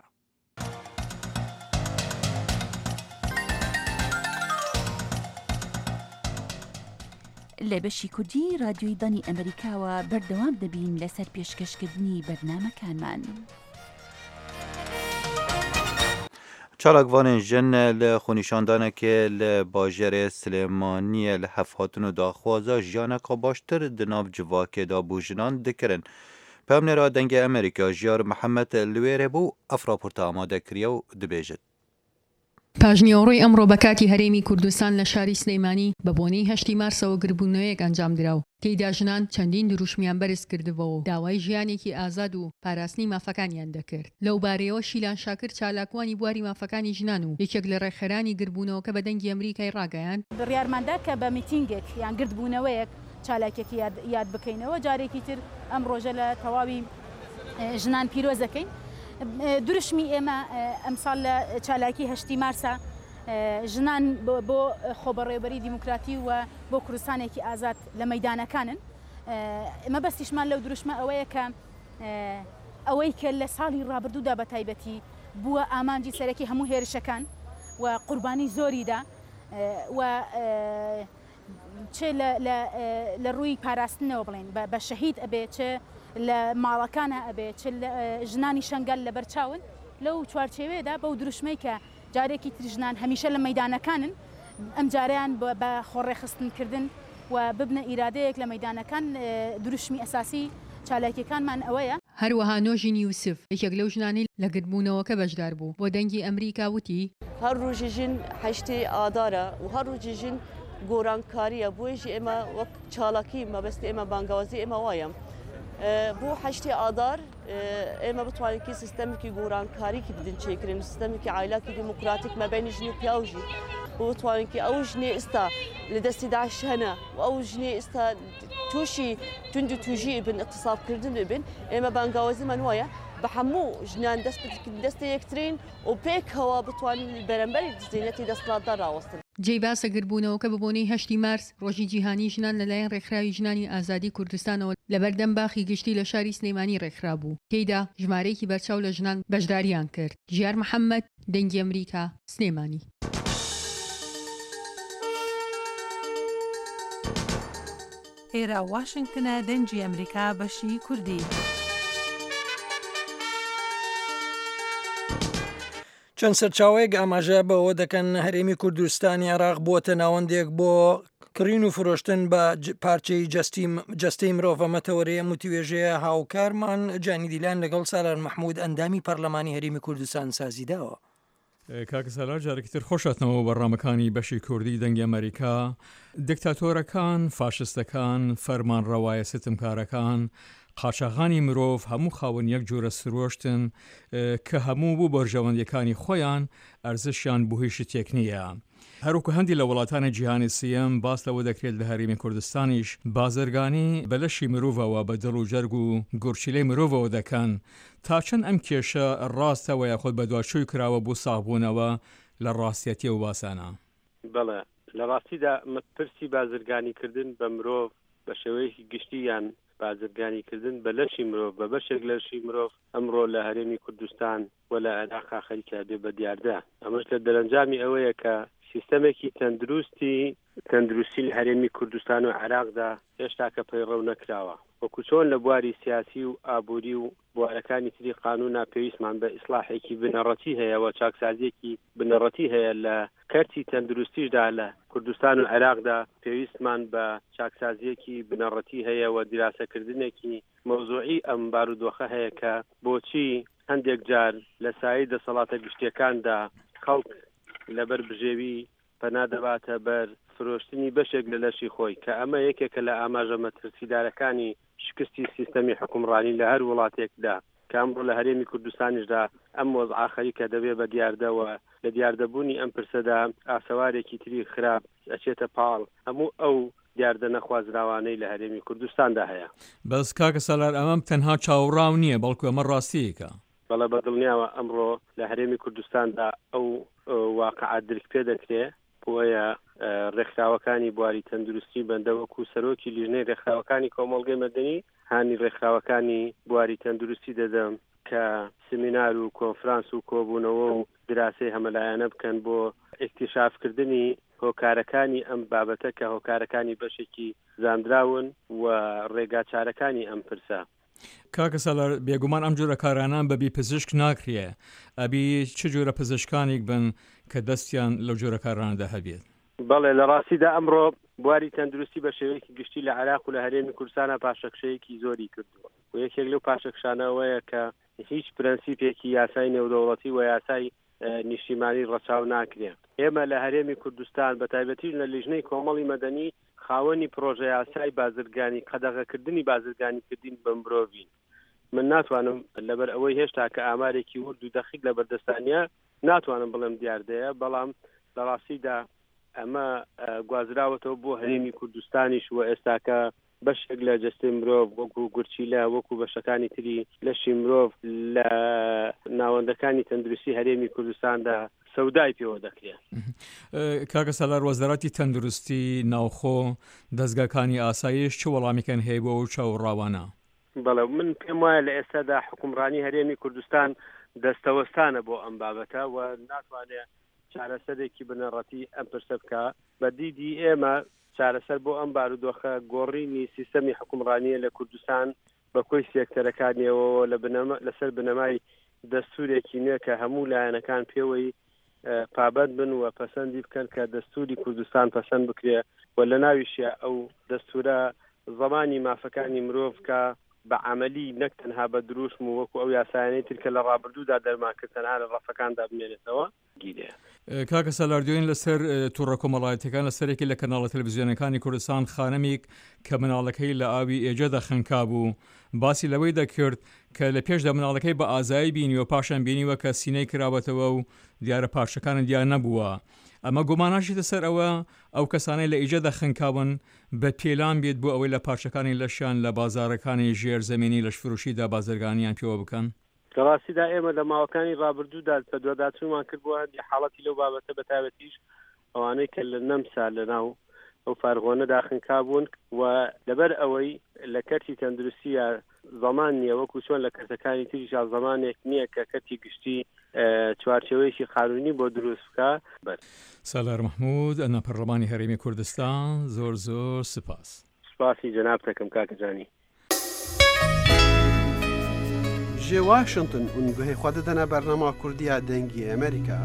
لە بەشی کوردی رادیۆی دانی ئەمریکاوە بەردەوام دەبین لەسەر پێشکەشکردنی بەرنامەکانمان. چالاکوانên jin li xwînîşandanekê li bajarê Silêmaniyê li hevhatîn û daxwaza jiyaneka baştir di nav civakê de bû jinan dikirin. Peyamnêra dengê Amerîka Jiyar Mihemed li wê re bû ev raporta amade kiriye û dibêjin. پاژنیۆڕۆی ئەمڕۆ بە کاتی هەرێمی کوردستان لە شاری سلەیمانی بە بۆنەی 8 مارسەوە گربوونەوەیەک ئەنجام دراو. تێیدا ژنان چەندین دروشمیان بەرز کردبەوە و داوای ژیانێکی ئازاد و پاراستنی مافەکانیان دەکرد. لەو بارەیەوە شیلان شاکر چالاکوانی بواری مافەکانی ژنان و یەکێک لە ڕێکخەرانی گربوونەوەکە بە دەنگی ئەمریکای ڕاگەیاند بڕیارماندا کە بە میتینگێک یان گردبوونەوەیەک چالاکێکی یاد بکەینەوە جارێکی تر ئەم ڕۆژە لە تەواوی ژنان پیرۆزەکەین. درشمی ئێمە ئەمساڵ لە چالاکی 8 مارسە ژنان بۆ خۆبەڕێوەبەری دیموکراتی و بۆ کوردستانێکی ئازاد لە مەیدانەکانن. ئمە بەستیشمان لەو دروشمە ئەوەیە کە ئەوەی کە لە ساڵی ڕابردوودا بە تایبەتی بووە ئامانجی سەرەکی هەموو هێرشەکان و قوربانی زۆریدا و چێ لە ڕووی پاراستنەوە بڵێن بە شەهید ئەبێ چێ لە ماڵەکانە ئەبێ چ ژنانی شەنگەل لە بەرچاون لەو چوارچێوێدا بەو دروشمەی کە جارێکی ترژنان هەمیشە لە مەیدانەکانن ئەم جاریان بە خۆڕێخستنکردن و ببنە ئیرادەیەک لە مەیدانەکان دروشمی ئەساسی چالاکیەکانمان ئەوەیە. هەروەها نۆژین یوسف یەکێک لەو ژنانی لە گربوونەوەکە بەشدار بوو بۆ دەنگی ئەمریکا وتی هەر ڕۆژی ژن هەشتێ ئادارە و هەر ڕۆژی ژن گۆرانکاریە بۆیژی ئێمە وەک چالاکی مەبەستی ئێمە بانگوازی ئێمە وایە. بۆ هەشتی ئادار ئێمە بتوانێتی سیستەمێکی گۆرانکاریکی بدن چێکردن سیستەمێکی عایلاکی دیموکراتیک مەبینی ژنی و پیاوژی بۆ بتوانێتی ئەو ژنێ ئێستا لە دەستی داعش هەنە و ئەو ژنێ ئێستا تووشی تونند و توژی بن اقتصابکردن ببن ئێمە بانگاوازیمان وایە بە هەموو ژنان دەستە یەکترین و پێکەوە بتوانین بەرەمبەری زینەتی دەسەڵاتدار ڕاوەستن. جێی باسە گربوونەوەکە بە بۆنەی 8 مارس ڕۆژی جیهانی ژنان لەلایەن ڕێکخراوی ژنانی ئازادی کوردستانەوە لەبەردەم باخی گشتی لە شاری سلەیمانی ڕێکخرا بوو. تێیدا ژمارەیەکی بەرچاو لە ژنان بەشداریان کرد. ژیار محەممەد دەنگی ئەمریکا سلەیمانی. ئێرە واشنگتنە دەنگی ئەمریکا بەشی کوردی. چەند سەرچاوەیەک ئاماژە بەوە دەکەن هەرێمی کوردستانی عێراق بووەتە ناوەندێک بۆ کڕین و فرۆشتن بە پارچەی جەستەی مرۆڤ ئەمەتەوەرەیە موتیوێژەیە هاوکارمان جانی دیلان لەگەڵ سالار مەحموود ئەندامی پەرلەمانی هەرێمی کوردستان سازیداوە. کاکە سالار جارێکتر خۆشاتنەوە بەڕامەکانی بەشی کوردی دەنگی ئەمریکا دیکتاتۆرەکان فاشستەکان فەرمانڕەوایە ستمکارەکان قاچاغانی مرۆڤ هەموو خاوەن یەک جۆرە سرۆشتن کە هەموو بوو بەرژەوەندیەکانی خۆیان ئەرزشیان بوهیشی تێکنیە. هەروکو هەندی لە وڵاتانی جیهانی سیەم باس لەوە دەکرێت لە هەرێمی کوردستانیش بازرگانی بەلەشی مرۆڤەوە بە دڵ و جەرگ و گورچیلەی مرۆڤەوە دەکەن تا چەند ئەم کێشە ڕاستەوە یاخۆت بە دواشوی کراوە بۆ ساغبوونەوە لە ڕاستیەتی و باسانە. بەڵێ لە ڕاستیدا پرسی بازرگانیکردن بە مرۆڤ بە شێوەیەکی گشتیان بازرگانیکردن بە لەشی مرۆڤ بە بەشێک لەشی مرۆڤ ئەمڕۆ لە هەرێمی کوردستان و لە عێراقا خەریکە بێ بە دیاردە. ئەمەش لە دەرەنجامی ئەوەیە کە سیستەمێکی تەندروستی لە هەرێمی کوردستان و عێراقدا هێشتا کە پەیڕەو نەکراوە. وەکو چۆن لە بواری سیاسی و ئابووری و بوارەکانی تری قانونا پێویستمان بە ئیسلاحێکی بنەڕەتی هەیە و چاکسازیەکی بنەڕەتی هەیە لە کەرتی تەندروستیشدا لە کوردستان و عێراقدا پێویستمان بە چاکسازیەکی بنەڕەتی هەیە و دیراسەکردنێکی مەوزوعی ئەم بارودۆخە هەیە کە بۆچی هەندێک جار لە سایه دەسەڵاتە گشتیەکاندا خەڵک لەبەر بژێوی پەنا دەباتە بەر فرۆشتنی بەشێک لە لەشی خۆی کە ئەمە یەکێکە لە ئاماژە مەترسیدارەکانی شکستی سیستەمی حکومڕانی لە هەر وڵاتێکدا کە ئەمڕۆ لە هەرێمی کوردستانیشدا ئەم وەزعا خەریکە دەبێ بە دیاردەوە لە دیاردەبوونی ئەم پرسەدا ئاسەوارێکی تری خراپ ئەچێتە پاڵ هەموو ئەو دیاردە نەخوازراوانەی لە هەرێمی کوردستاندا هەیە. بەس کاکە سالار ئەمەم تەنها چاوەڕاو نییە بەڵکو ئەمە ڕاستیەکە. بەڵێ بەدڵنیاوە ئەمڕۆ لە هەرێمی کوردستاندا ئەو واقعە درک پێ دەکرێ بۆیە ڕێکخراوەکانی بواری تەندروستی بەندەوەکو سەرۆکی لیژنەی ڕێکخراوەکانی کۆمەڵگەی مەدەنی هانی ڕێکخراوەکانی بواری تەندروستی دەدەم کە سمینار و کۆنفرانس و کۆبوونەوە و دراسی هەمەلایەنە بکەن بۆ اکتشافکردنی هۆکارەکانی ئەم بابەتە کە هۆکارەکانی بەشێکی زاندراون و ڕێگاچارەکانی ئەم پرسە. کاکە سالار بێگومان ئەم جۆرە کارانان بەبی پزیشک ناکرێ ئەبی چ جۆرە پزیشکانێک بن کە دەستیان لەو جۆرە کارانەدا هەبێت. بەڵێ لە ڕاستیدا ئەمڕۆ بواری تەندروستی بە شێوەیەکی گشتی لە عێراق و لە هەرێمی کوردستانە پاشەکشەیەکی زۆری کردووە و یەکێک لەو پاشەکشانەوەیە کە هیچ پرەنسیپێکی یاسای نێودەوڵەتی و یاسای نیشتیمانی ڕەچاو ناکرێت. ئێمە لە هەرێمی کوردستان بە تایبەتی لە لیژنەی کۆمەڵی مەدەنی خاوەنی پرۆژە یاسای بازرگانی قەدەغەکردنی بازرگانیکردین بە مرۆڤین. من ناتوانم لەبەر ئەوەی هێشتا کە ئامارێکی ورد و دەخیک لە بەردەستانیە ناتوانم بڵێم دیاردەیە بەڵام لە ڕاستیدا ئەمە گوازراوەتەوە بۆ هەرێمی کوردستانیش و ئێستاکە بەشێک لە جەستەی مرۆڤ وەکو گورچیلە وەکو بەشەکانی تری لەشی مرۆڤ لە ناوەندەکانی تەندروستی هەرێمی کوردستاندا سەودای پێوە دەکرێت. کاکە سالار وەزارەتی تەندروستی ناوخۆ دەستگاکانی ئاسایش چه وەڵامیکەن هەیە بۆ ئەو چاوەڕاوانە؟ بەڵێ من پێم وایە لە ئێستادا حکومڕانی هەرێمی کوردستان دەستەوەستانە بۆ ئەم بابەتە و ناتوانێت چارەسەرێکی بنەڕەتی ئەم پرسە بکە. بە دیدی ئێمە چارەسەر بۆ ئەم بارودۆخە گۆڕینی سیستەمی حکومڕانیە لە کوردستان بە کۆی سێکتەرەکانیەوە لەسەر بنەمای دەستورێکی نوێ کە هەموو لایەنەکان پێوەی پابەت بن و پەسەندی بکەن کە دەستوری کوردستان پەسەند بکرێ و لە ناویشە ئەو دەستورە زمانی مافەکانی مرۆڤ کە بە عملی نەک تەنها بە دروشم و وەکو ئەو یاسایانەی ترکە لە ڕابردوودا دەرمانکردنە لە ڕەفەکاندا بمێنێتەوە گیرێ. کاکە سەلاردوێن لەسەر تووڕە کۆمەڵایەتەکان لەسەرێکی لە کەناڵە تەلەڤیزیۆنەکانی کوردستان خانەمێک کە مناڵەکەی لە ئاوی ئێجەدا خەنکا بوو باسی لەوەی دەکرد کە لە پێشدا مناڵەکەی بە ئازایی بینی و پاشان بینیوە کە سینەی کراوەتەوە و دیارە پاشەکانە دیار نەبووە. ئەمە گوماناشی دەسەر ئەو کەسانەی لە ئیجەدا خەنکاون بە پێلان بێت بۆ ئەوەی لە پاشەکانی لەشیان لە بازارەکانی ژێر زەمینی لە فروشیدا بازرگانیان پێوە بکەن. کەڕاستیدا ئێمە لە ماوەکانی ڕابردوودا بە دووەداچوومان کرد بۆ هەندی حاڵەتی لەو بابەتە بە تایبەتیش ئەوانەی کە لە نەمسا لەناو ئەو فارغۆنەدا خەنکا بوون و لەبەر ئەوەی لە کەرتی تەندروستیە زەمان نییە وەکو چۆن لە کەرتەکانی تریشا زەمانێک نییە کە کەرتی گشتی چوارچێوەیەکی قانونی بۆ دروست بکە. سالار محمود ئەنە پەرلەمانی هەرێمی کوردستان زۆر زۆر سپاس. سپاسی جەنابتەکەم کاکەجانی. ji Washington û guhê xwe didine bernama Kurdiya dengê Amerîka.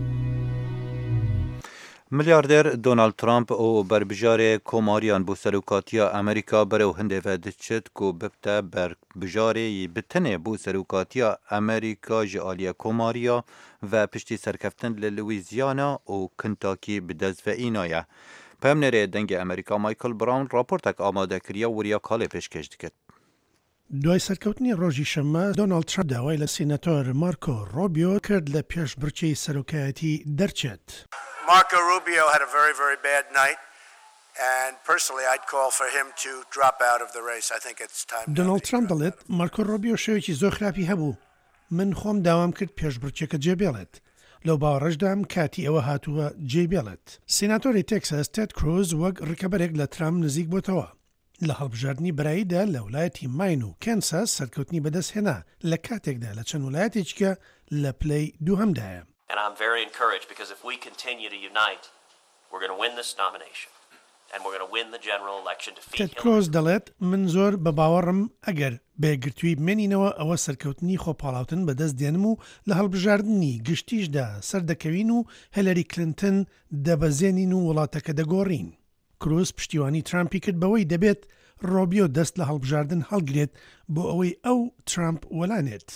Milyarder Donald Trump û berbijarê komariyan bû serokatiya Amerîka berew hindê ve diçit ku bibte berbijarê bi tinê bû serokatiya Amerîka ji aliye komariya ve piştî serkeftin li Louisiana û Kentucky bi dest veîna ye. Pemnerê dengê Amerîka Michael Brown raportek amade kiriye wiriya kalê pêşkêş dikir. دوای سەرکەوتنی ڕۆژی شەممە دۆناڵد ترامپ داوای لە سینەتۆر مارکۆ ڕۆبیۆ کرد لە پێش بڕچەی سەرۆکایەتی دەرچێت. Marco Rubio had a very, very bad night, and personally I'd call for him to drop out of the race. I think it's time. دۆناڵد ترامپ دەڵێت مارکۆ ڕۆبیۆ شێوێکی زۆر خراپی هەبوو. من خۆم داوام کرد پێش بڕچێکە جێبێڵێت. لەو باوەڕەشدام کاتی ئەوە هاتووە جێبێڵێت. سیناتۆری تێکساس تێد کروز وەک ڕکەبەرێک لە ترامپ نزیک بۆتەوە. لە هەڵبژاردننی براییدا لە وڵایەتی ماین و کەنساس سەرکەوتنی بەدەست هێنا لە کاتێکدا لە چەند وڵایەتێکە لە پلەی دووهەمدایە. And I'm very encouraged because if we continue to unite, we're going to win this nomination and we're going to win the general election to defeat تێد کروز دەڵێت من زۆر بە باوەڕم ئەگەر بێگرتووی بمێنینەوە ئەوە سەرکەوتنی خۆپاڵاوتن بەدەست دێنم و لە هەڵبژاردننی گشتیشدا سەردەکەوین و هەلەری کلنتن دەبەزێنین و وڵاتەکە دەگۆڕین. کروز پشتیوانی ترامپی کرد بەوەی دەبێت ڕۆبیۆ دەست لە هەڵبژاردن هەڵگرێت بۆ ئەوەی ئەو ترامپ وەلانێت.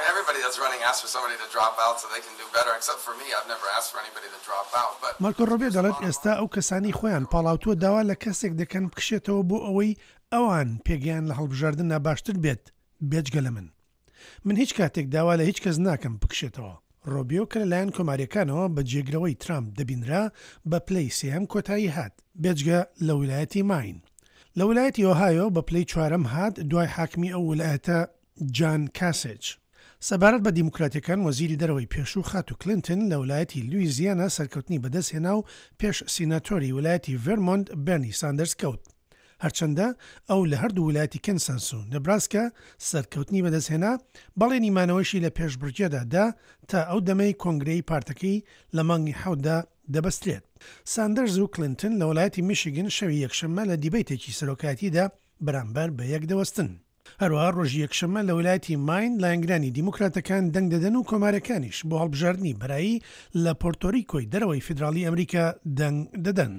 مارکۆ ڕۆبیۆ دەڵێت ئێستا ئەو کەسانی خۆیان پاڵاوتووە داوا لە کەسێک دەکەن بکشێتەوە بۆ ئەوەی ئەوان پێگەیان لە هەڵبژاردن ناباشتر بێت بێجگە لە من هیچ کاتێک داوا لە هیچ کەس ناکەم بکشێتەوە. ڕۆبیۆ کە لەلایەن کۆماریەکانەوە بە جێگرەوەی ترامپ دەبینرا بە پلەی سێهەم کۆتایی هات بێجگە لە ویلایەتی ماین. لە ویلایەتی ئۆهایۆ بە پلەی چوارەم هات دوای حاکمی ئەو ویلایەتە جان کاسێج. سەبارەت بە دیموکراتەکان وەزیری دەرەوەی پێشوو خات و کلنتن لە ویلایەتی لویزیانە سەرکەوتنی بەدەست هێنا و پێش سیناتۆری ویلایەتی ڤێرمۆنت بەرنی ساندەرس کەوت. هەرچەندە ئەو لە هەردوو ویلایەتی کەنساس و نەبراسکە سەرکەوتنی بەدەستهێنا بەڵێنی مانەوەشی لە پێشبڕجێدادا تا ئەو دەمەی کۆنگرەی پارتەکەی لە مانگی حەوتدا دەبەسترێت. ساندەرز و کلنتن لە وڵایەتی میشیگن شەوی یەکشەممە لە دیبەیتێکی سەرۆکاتیدا بەرامبەر بە یەک دەوەستن. هەروەها ڕۆژی یەکشەممە لە ویلایەتی ماین لایەنگرانی دیموکراتەکان دەنگ دەدەن و کۆمارەکانیش بۆ هەڵبژاردننی بەرایی لە پۆرتۆریکۆی دەرەوەی فیدراڵی ئەمریکا دەنگ دەدەن.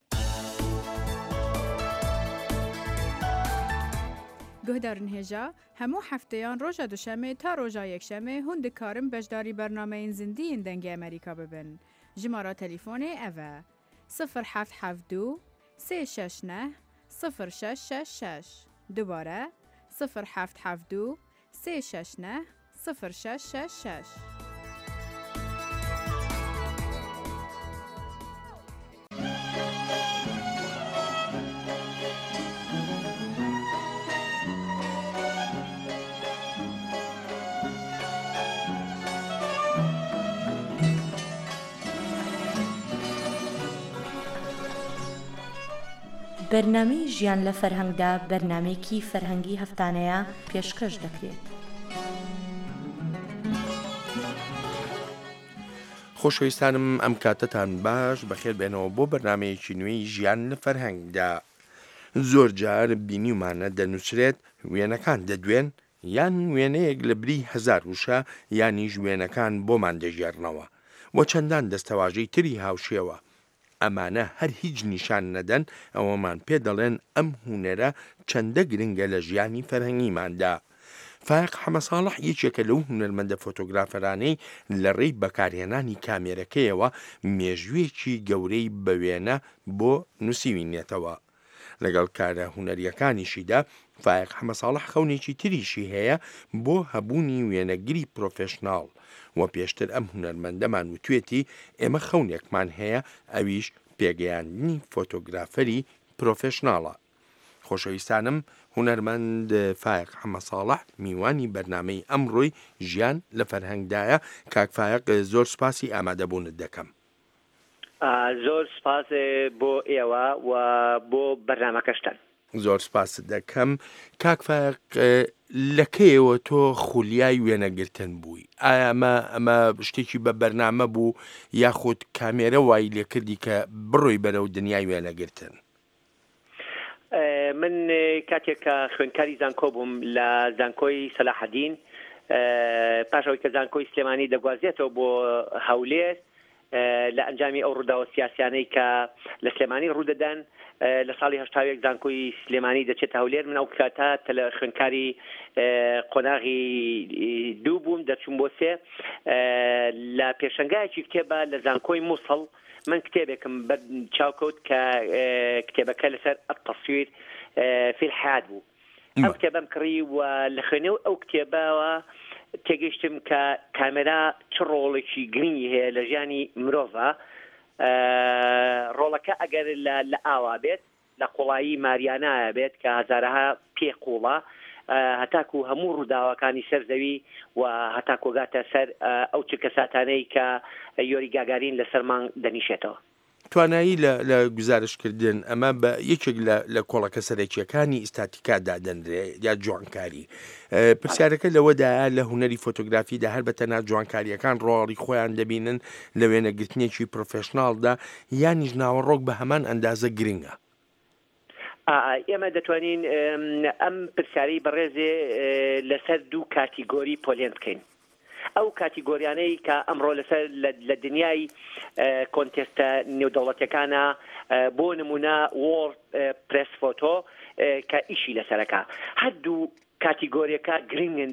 گهدارن هێژا هەموو هەفتەیان ڕۆژە دوشەمێ تا ڕۆژا یەکشەمێ هون دikarin بەشداری بەرنامەین زیندین دەنگی ئەمریکا ببن. ژمارە تەلیفۆنێ ئەڤە 0772 369 0666 دوبارە 0772 369 0666. بەرنامەی ژیان لە فەرهەنگدا بەرنامەیەکی فەرهەنگی هەفتانەیە پێشکەش دەکرێت. خۆشەویستانم ئەم کاتتان باش بەخێر بێنەوە بۆ بەرنمەیەکی نوێی ژیان لە فەرهەنگدا. زۆر جار بینیمانە دەنووسرێت وێنەکان دەدوێن یان وێنەیەک لە بری 1000 وشە یانیش وێنەکان بۆمان دەژێڕنەوە وە چەندان دەستەواژەی تری هاوشێوە. ئەمانە هەر هیچ نیشان نەدەن ئەوەمان پێ دەڵێن ئەم هونەرە چەندە گرنگە لە ژیانی فەرهەنگیماندا. فایق حەمەساڵح یەکێکە لەو هونەرمەندە فۆتۆگرافەرانەی لە ڕێی بەکارهێنانی کامێرەکەیەوە مێژوویەکی گەورەی بەوێنە بۆ نووسیوینێتەوە. لەگەڵ کارە هونەریەکانیشیدا فایق حەمەساڵح خەونێکی تریشی هەیە بۆ هەبوونی وێنەگری پرۆفێشناڵ و پێشتر ئەم هونەرمەندەمان وتوێتی ئێمە خەونێکمان هەیە ئەویش پێگەیاندنی فۆتۆگرافەری پرۆفێشناڵە. خۆشەویستانم هونەرمەند فایق حەمەساڵح میوانی بەرنامەی ئەمڕۆی ژیان لە فەرهەنگدایە. کاک فایق زۆر سوپاسی ئامادەبوونت دەکەم. زۆر سپاس بۆ ئێوە و بۆ بەرنامەکەشتان. زۆر سپاس دەکەم. کاک فایق لەکەیەوە تۆ خولیای وێنەگرتن بووی؟ ئایا ئەمە شتێکی بە بەرنامە بوو یاخود کامێرە وای لێکردی کە بڕۆی بەرەو دنیای وێنەگرتن؟ من کاتێک کە خوێندکاری زانکۆ بووم لە زانکۆی سەلاحەدین پاشەوەی کە زانکۆی سلێمانی دەگوازێتەوە بۆ هەولێر لە ئەنجامی ئەو ڕووداوە سیاسیانەی کە لە سلێمانی ڕوودەدەن لە ساڵی هەشتاوێک زانکۆی سلێمانی دەچێت هەولێر. من ئەو کاتە لە خوێندکاری قۆناغی 2 بووم دەچوم بۆ 3 لە پێشەنگایەکی کتێبە لە زانکۆی مووسڵ من کتێبێکم بەر چاوکەوت کە کتێبەکە لەسەر التصویر في الحياة بوو. ئەو کتێبەم کڕی و لە خوێنەوە ئەو کتێبەوە تێگەیشتم کە کامێرا چ ڕۆڵێکی گرنگی هەیە لە ژیانی مرۆڤە. ڕۆڵەکە ئەگەر لە ئاوا بێت لە قوڵایی ماریانایە بێت کە هەزارەها پێ قوڵە هەتاکو هەموو ڕووداوەکانی سەرزەوی و هەتاکو گاتە سەر ئەو چ کەساتانەی کە یۆری گاگارین لەسەر مانگ دەنیشێتەوە. توانایی لە گزارشکردن ئەمە بە یەکێک لە کۆڵەکە سەرەکیەکانی ئیستاتیکا دادەنرێ یا جوانکاری پرسیارەکە لەوەدایە لە هوەری فۆتۆگرافیدا هەر بە تەنها جوانکاریەکان ڕۆڵی خۆیان دەبینن لە وێنەگرتنێکی پرۆفێشناڵدا یانیش ناوەڕۆک بە هەمان ئەندازە گرنگە. ئێمە دەتوانین ئەم پرسیاری بەڕێزێ لەسەر دوو کاتیگۆری پۆلێن بکەین. ئەو کاتیگۆریانەی کە ئەمڕۆ لەسەر لە دنیای کۆنتێستە نێودەوڵەتیەکانە بۆ نمونە وۆرد پرێس فۆتۆ کە ئیشی لەسەرەکە هەردوو کاتیگۆریەکە گرنگن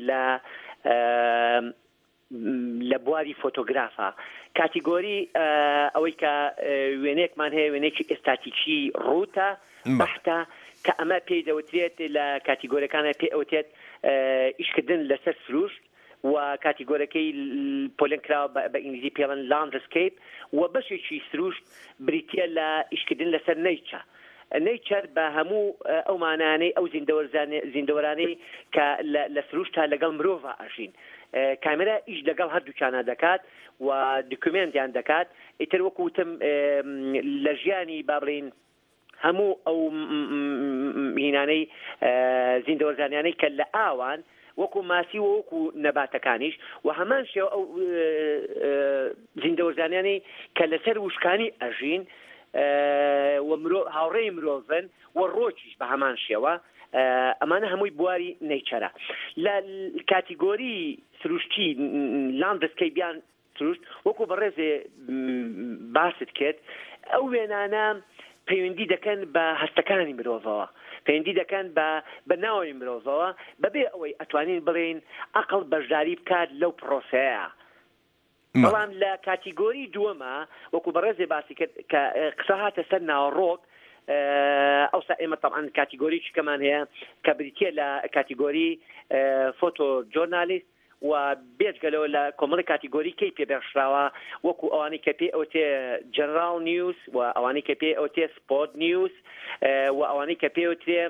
لە بواری فۆتۆگرافە. کاتیگۆری ئەوەی کە وێنەیەکمان هەیە وێنێکی ئێستاتیکی ڕوتە بەحتە کە ئەمە پێی دەوترێت لە کاتیگۆریەکانە پێ ئەوتێت ئیشکردن لەسەر سروشت و کاتیگۆرەکەی پۆلێن کراوە بە ئینگلیزی پێڵەن لاندسکیپ و بەشێکی سروشت بریتە لە ئیشکردن لەسەر نەیچەر بە هەموو ئەو مانانەی ئەو زیندەوەرانەی کە لە سروشتە لەگەڵ مرۆڤ ئاژین. کامێرا ئیش لەگەڵ هەردووچانە دەکات و دکومنتیان دەکات. ئیتر وەکو وتم لە ژیانی بابڕین هەموو ئەو هینانەی زیندەوەرزانیانەی کە لە ئاوان وەکو ماسی و وەکو نەباتەکانیش و هەمان شێوە ئەو زیندەوەرزانیانەی کە لەسەر وشکانی ئەژین و هاوڕێی مرۆڤن و ڕۆکیش بە هەمان شێوە ئەمانە هەمووی بواری نەیچەرە. لە کاتیگۆری سروشتی لاندسکیپیان سروشت وەکو بەڕێزێ باست کرد ئەو وێنانە پەیوەندی دەکەن بە هەستەکانی مرۆڤەوە، پەیوەندی دەکەن بە ناوی مرۆڤەوە بەبێ ئەوەی ئەتوانین بڵێن عەقڵ بەشداری بکات لەو پرۆسەیە. بەڵام لە کاتیگۆری دووەمە وەکو بەڕێزێ باسی کرد کە قسە هاتە سەر ناوەڕۆک ئەوسا ئێمە طبعا کاتیگۆری چکەمان هەیە کە بریتە لە کاتیگۆری فۆتۆ جۆرنالیست و بێجگەلەوە لە کۆمەڵی کاتیگۆری کەی پێبەخشراوە وەکو ئەوانەی کە پێ ئەوتێ جەنرال نیوز و ئەوانەی کە پێ ئەوتێ سپۆرت نیوز و ئەوانەی کە پێ ئەوتێ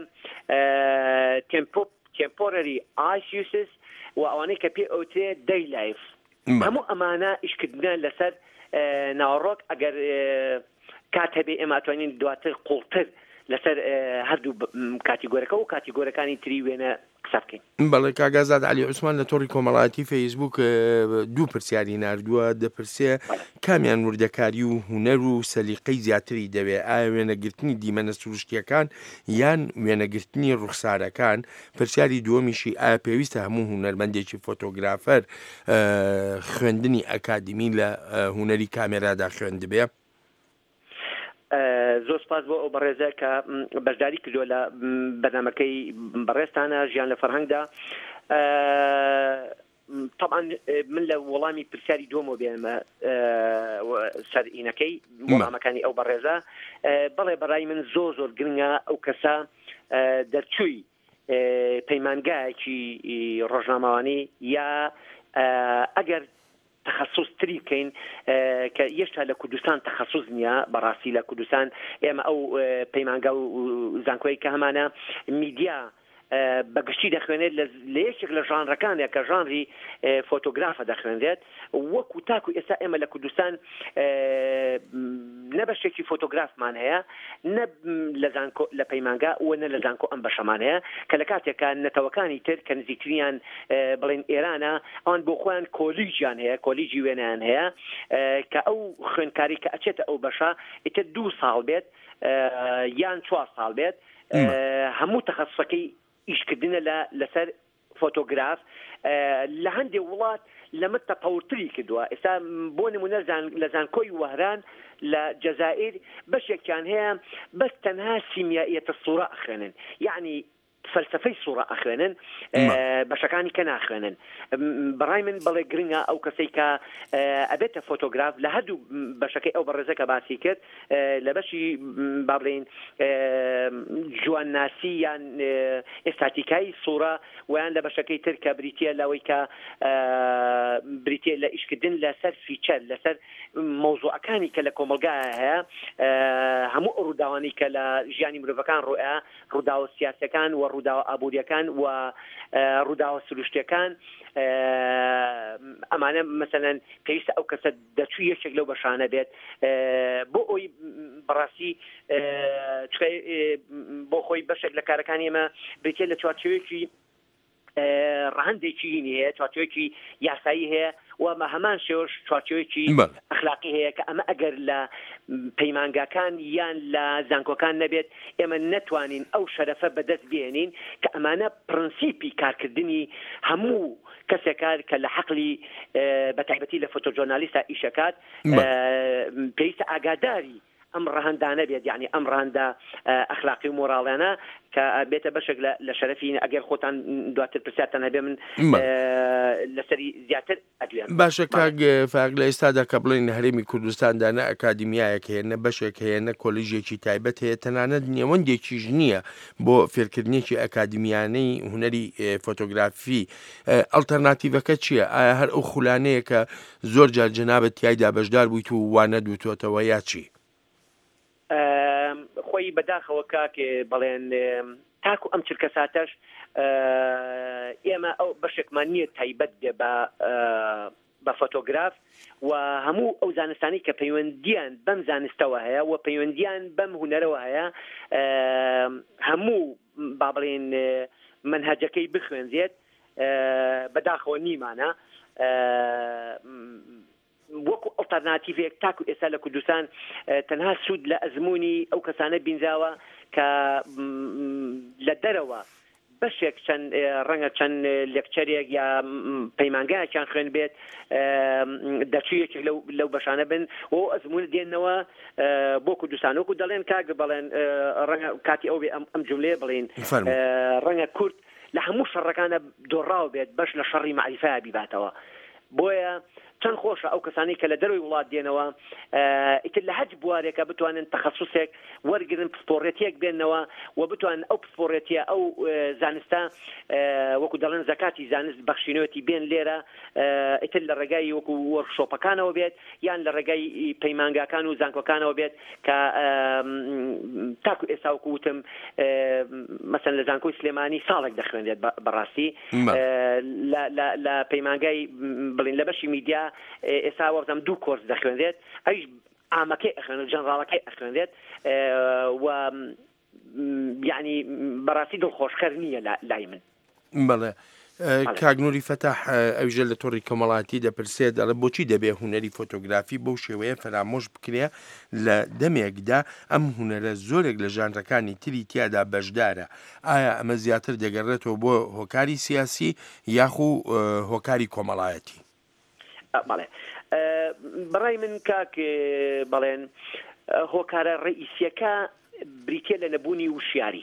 تێمپۆرەری ئایس یوسز و ئەوانەی کە پێ ئەوتێ دەی لایف. هەموو ئەمانە ئیشکردنە لەسەر ناوەڕۆک ئەگەر کات هەبێ ئێمە ئەتوانین دواتر قوڵتر لەسەر هەردوو کاتیگۆرەکە و کاتیگۆرەکانی تری وێنە قسە بکەین. بەڵێ کاگازاد علی عوسمان لە تۆڕی کۆمەڵایەتی فەیسبوک دوو پرسیاری نردووە دەپرسێ کامیان وردەکاری و هونەر و سەلیقەی زیاتری دەوێ ئایا وێنەگرتنی دیمەنە سروشتیەکان یان وێنەگرتنی ڕوخسارەکان. پرسیاری دووەمیشی ئایا پێویستە هەموو هونەرمەندێکی فۆتۆگرافەر خوێندنی ئەکادمی لە هونەری کامێرادا خوێندبێ. زۆر سپاس بۆ ئەو بەڕێزە کە بەشداری کردووە لە بەرنامەکەی بەڕێستانە ژیان لە فەرهەنگدا. طبعا من لە وەڵامی پرسیاری دووەمەوە بێنمە سەرئینەکەی وەڵامەکانی ئەو بەڕێزە بەڵێ بەڕای من زۆر گرنگە ئەو کەسە دەرچووی پەیمانگایەکی ڕۆژنامەوانی یا ئەگەر تخصص تری بکەین کە یەشتا لە کوردستان تخصص نییە بەڕاستی لە کوردستان ئێمە ئەو پەیمانگا و زانکۆی کە هەمانە میدیا بەگشتی دەخوێنێت لە یەکێک لە ژانرەکانێ کە ژانری فۆتۆگرافە دەخوێنرێت وەکو تاکو ئێستا ئێمە لە کوردستان نە بەشێکی فۆتۆگرافمان هەیە نە لە پەیمانگا و نە لە زانکۆ ئەم بەشەمان هەیە کە لە کاتێکە نەتەوەکانی تر کە نزیکترینیان بڵێن ئێرانە ئەوان بۆ خۆیان کۆلیجیان هەیە کۆلیجی وێنیان هەیە کە ئەو خوێندکاری کە ئەچێتە ئەو بەشە ئیتر 2 ساڵ بێت یان 4 ساڵ بێت هەموو تەخەسوسەکەی ئیشکردنە لەسەر فۆتۆگراف لە هەندێک وڵات لەمە تەپەورتری کردووە. ئێستا بۆ نمونە لە زانکۆی وەهران لە جەزائیر بەشێکیان هەیە بەس تەنها سیمیایەتە سوورە ئەخوێنن یعنی فەلسەفەی سوورە ئەخوێنن بەشەکانی کە ناخوێنن. بەڕای من بەڵێ گرنگە ئەو کەسەی کە ئەبێتە فۆتۆگراف لە هەردوو بەشەکەی ئەو بەڕێزەکە باسی کرد لە بەشی با بڵێن جوانناسی یان ئێستاتیکایی سوورە ویان لە بەشەکەی تر کە بریتە لەوەی کە بریتە لە ئیشکردن لەسەر فیچەر لەسەر مۆزوعەکانی کە لە کۆمەلگایە هەیە هەموو ڕووداوانی کە لە ژیانی مرۆڤەکان ڕوئە ڕووداوە سیاسەکان و ڕووداوە ئابوووریەکان و ڕووداوە سروشتیەکان ئەمانە مەسەلەن پێویستە ئەو کەسە دەچوو یەکێک لەو بەشانە بێت بۆ ئەوی بەڕاستی بۆ خۆی بەشێک لە کارەکانی ئێمە بریتێ لە چوارچێوەیەکی ڕەهەندێکی هەیە چوارچێوەیەکی یاسایی هەیە و هەمان شێوەش چوارچێوەیەکی ئەخلاقی هەیە کە ئەمە ئەگەر لە پەیمانگاکان یان لە زانکۆکان نەبێت ئێمە نەتوانین ئەو شەرەفە بەدەست بێنین کە ئەمانە پرەنسیپی کارکردنی هەموو کەسێکار کە لە حەقلی بەتایبەتی لە فۆتۆژۆرنالیستە ئیشەکات پێویستە ئاگاداری ئەم ڕەهەندانە بێت یعنی ئەم ڕەهەندە ئەخلاقی و مۆراڵیانە کە بێتە بەشێک لە شەرەفی ئەگەر خۆتان دواتر پرسیارتان هەبێ من لەسەری زیاتر ئەدوێن. باشە کاک فاق لە ئێستادا کە بڵێن لە هەرێمی کوردستاندا نە ئەکادیمیایەک هەیە نە بەشێک هەیە نە کۆلیژێکی تایبەت هەیە تەنانەت نێوەندێکیش نییە بۆ فێرکردنێکی ئەکادیمیانەی هونەری فۆتۆگرافی ئەڵتەرناتیڤەکە چییە؟ ئایا هەر ئەو خولانەیە کە زۆر جار جەنابەت تیایدا بەشدار بوویت و وانە دووتۆتەوە یا چی؟ خۆی بەداخەوە کاکێ بڵێن تاکو ئەم چرکە ساتەش ئێمە ئەو بەشێکمان نییە تایبەت بێ بە فۆتۆگراف و هەموو ئەو زانستانی کە پەیوەندیان بەم زانستەوە هەیە و پەیوەندیان بەم هونەرەوە هەیە هەموو با بڵێن منهەجەکەی بخوێنزێت بەداخەوە نیمانە وەکو ئەڵتەرناتیڤێک تاکو ئێستا لە کوردستان تەنها سوود لە ئەزمموی ئەو کەسانە بینزاوە کە لە دەرەوە بەشێک چەند ڕەنگە چەند لێکچەرێک یا پەیمانگایەکیان خوێن بێت دەچوویەکێک لەو بەشانە بن و ئەزممون دێنەوە بۆ کوردستان وەکو دەڵێن کاگە بەڵێن ڕەنگە کاتی ئەو بێ ئەم جملەیە بڵێن ڕەنگە کورد لە هەموو شەڕەکانە دۆڕاو بێت بەش لە شەڕی مەعریفە بیباتەوە بۆیە چەند خۆشە ئەو کەسانی کە لە دەروی وڵات دێنەوە ئیتر لە هەج بوارێکە بتوانن تەخەسوسێک وەرگرن پسپۆڕێتیەک بێنەوە و بتوانن ئەو پسپۆڕێتیە ئەو زانستە وەکو دەڵێن زەکاتی زانست بەخشینەوەتی بێن لێرە ئیتر لە ڕێگای وەکو وەرکشۆپەکانەوە بێت یان لە ڕێگای پەیمانگاکان و زانکۆکانەوە بێت کە تاکو ئێستا وەکو وتم مەسەن لە زانکۆی سلێمانی ساڵێک دەخوێنێت بەڕاستی لە پەیمانگای بڵین لە بەشی میدیا ئێستا وەختم 2 کۆرس دەخوێنێت ئەویش ئامەکەی ئەخوێنێت جەنراڵەکەی ئەخوێنێت و یعنی بەڕاستی دڵخۆشکەر نییە لای من. بەڵێ کاگنووری فەتاح ئەوژە لە تۆڕی کۆمەڵاتی دەپرسێت دەڵێ بۆچی دەبێ هونەری فۆتۆگرافی بەو شێوەیە فەرامۆش بکرێ لە دەمێکدا ئەم هونەرە زۆرێک لە ژانرەکانی تری تیادا بەشدارە ئایا ئەمە زیاتر دەگەڕێتەوە بۆ هۆکاری سیاسی یاخو هۆکاری کۆمەڵایەتی؟ بەڵێ بەڕای من کاک بەڵێن هۆکارە ڕئیسیەکە بریتێ لە نەبوونی وشیاری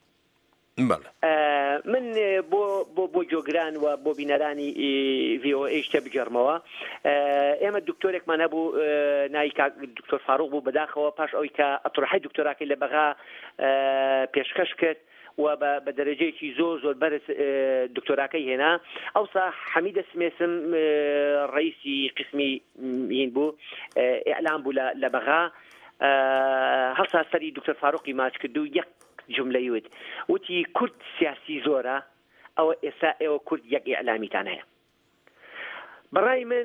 من بۆ جۆگران و بۆ بینەرانی VOA شتە بگەڕمەوە ئێمە دکتۆرێکمان هەبوو ناوی دکتۆر فاروق بوو بەداخەوە پاش ئەوی کە ئەتوڕەحی دکتۆراکەی لە بەغا پێشکەش کرد و بە دەرەجەیەکی زۆر بەرز دکتۆراکەی هێنا ئەوسا حەمیدە سمێسم ڕئیسی قسمی هین بوو ئیعلام بوو لە بەغا هەستا سەری دکتۆر فاروقی ماچ کرد و یەک جملەی وتی کورد سیاسی زۆرە ئەوە ئێستا ئێوە کورد یەک ئیعلامیتان هەیە. بەڕای من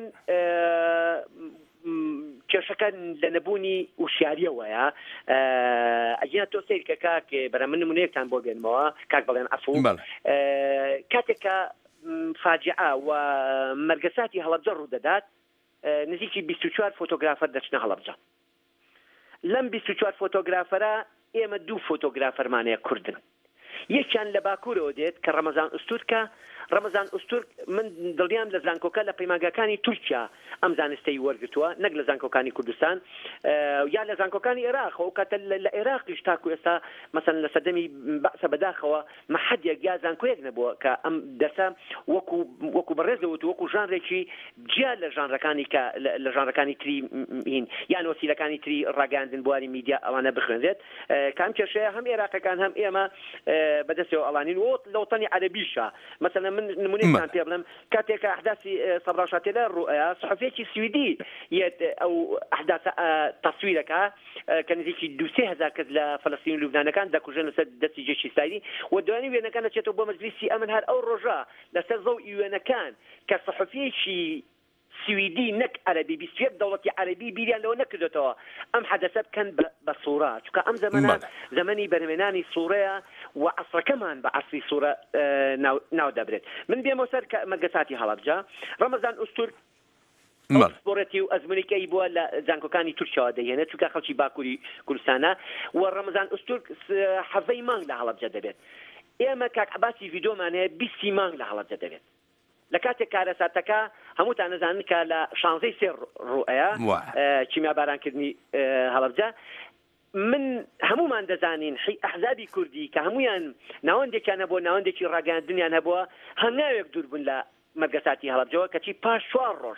کێشەکە لە نەبوونی وشیاریەوەیە ئەگینا تۆ سیرکە کاک بەرە من نمونەیەکتان بۆ بێنمەوە کاک بەڵێن ئەفوو کاتێککە فاجعە و مەرگەساتی هەڵەبجە ڕوو دەدات نزیکی 24 فۆتۆگرافەر دەچنە هەڵەبجە لەم 24 فۆتۆگرافەرە ئێمە 2 فۆتۆگرافەرمانەیە کوردن یەکیان لە باکوورەوە دێت کە ڕەمەزان ئوستورکە ڕەمەزان ئوستورک من دڵنیام لە زانکۆکە لە پەیمانگاکانی تورکیا ئەم زانستەی وەرگتووە نەک لە زانکۆکانی کوردستان یا لە زانکۆکانی عێراق و کاتە لە عێراقیش تاکو ئێستا مەسەن لە سەردەمی بەعسە بەداخەوە مەحەدێک یا زانکۆیەک نەبووە کە ئەم دەرسە وەکو بەڕێزەوت وەکو ژانرێکی جیا لە ژانرەکانی تری هین یان وەسیلەکانی تری ڕاگەاندن بواری میدیا ئەوانە بخوێنرێت کام کێشەیە هەم عێراقەکان هەم ئێمە بەدەستەوە ئەڵانین و لە وەتانی عەرەبیشە مەسەلەن من من نمونێکان پێ بڵم کاتێکە ئەحداسی سەبراشاتی لە ڕوئەیە صحفێکی سویدی ئەو ئەحداس تەسویرەکە کە نزیکی 2,000 کەس لە فەلەستین و لوبنانەکان دەکوژن لەسەر دەستی جێشی سایری و دوانی وێنەکان دەچێتەوە بۆ مەجلیسی ئەمن هەر ئەو ڕۆژە لەسەر زەو ئیوێنەکان کە صحفێکی سویدی نەک عەرەبی 21 دەوڵەتی عەرەبی بیریان لەوە نەکردێتەوە ئەم حەدەسە بکەن بە سوورە چونکە ئەم زەمانە زەمەنی بەرهێنانی سوورەیە و عەسرەکەمان بە عەسری سوورە ناو دەبرێت من بێمەوە سەر مەرگەساتی هەڵەبجە ڕەمەزان ئوستورک سپۆرەتی و ئەزمونێکی بووە لە زانکۆکانی تورکیاوە دەهێنێت چونکە خەڵکی باکووری کوردستانە و ڕەمەزان ئوستورک حەڤەی مانگ لە هەڵەبجە دەبێت ئێمە کاک عەباسی ڤیدۆمان هەیە 20 مانگ لە هەڵەبجە دەبێت لە کاتێک کارەساتەکە هەمووتان نەزانن کە لە 16 سێ ڕوئەیە چیمیا بارانکردنی هەڵەبجە من هەمومان دەزانین ئەحزابی کوردی کە هەمویان ناوەندێکیان هەبووە ناوەندێکی ڕاگەاندنیان هەبووە هەنگاوێک دوور بوون لە مەرگەساتی هەڵەبجەوە کەچی پاش 4 ڕۆژ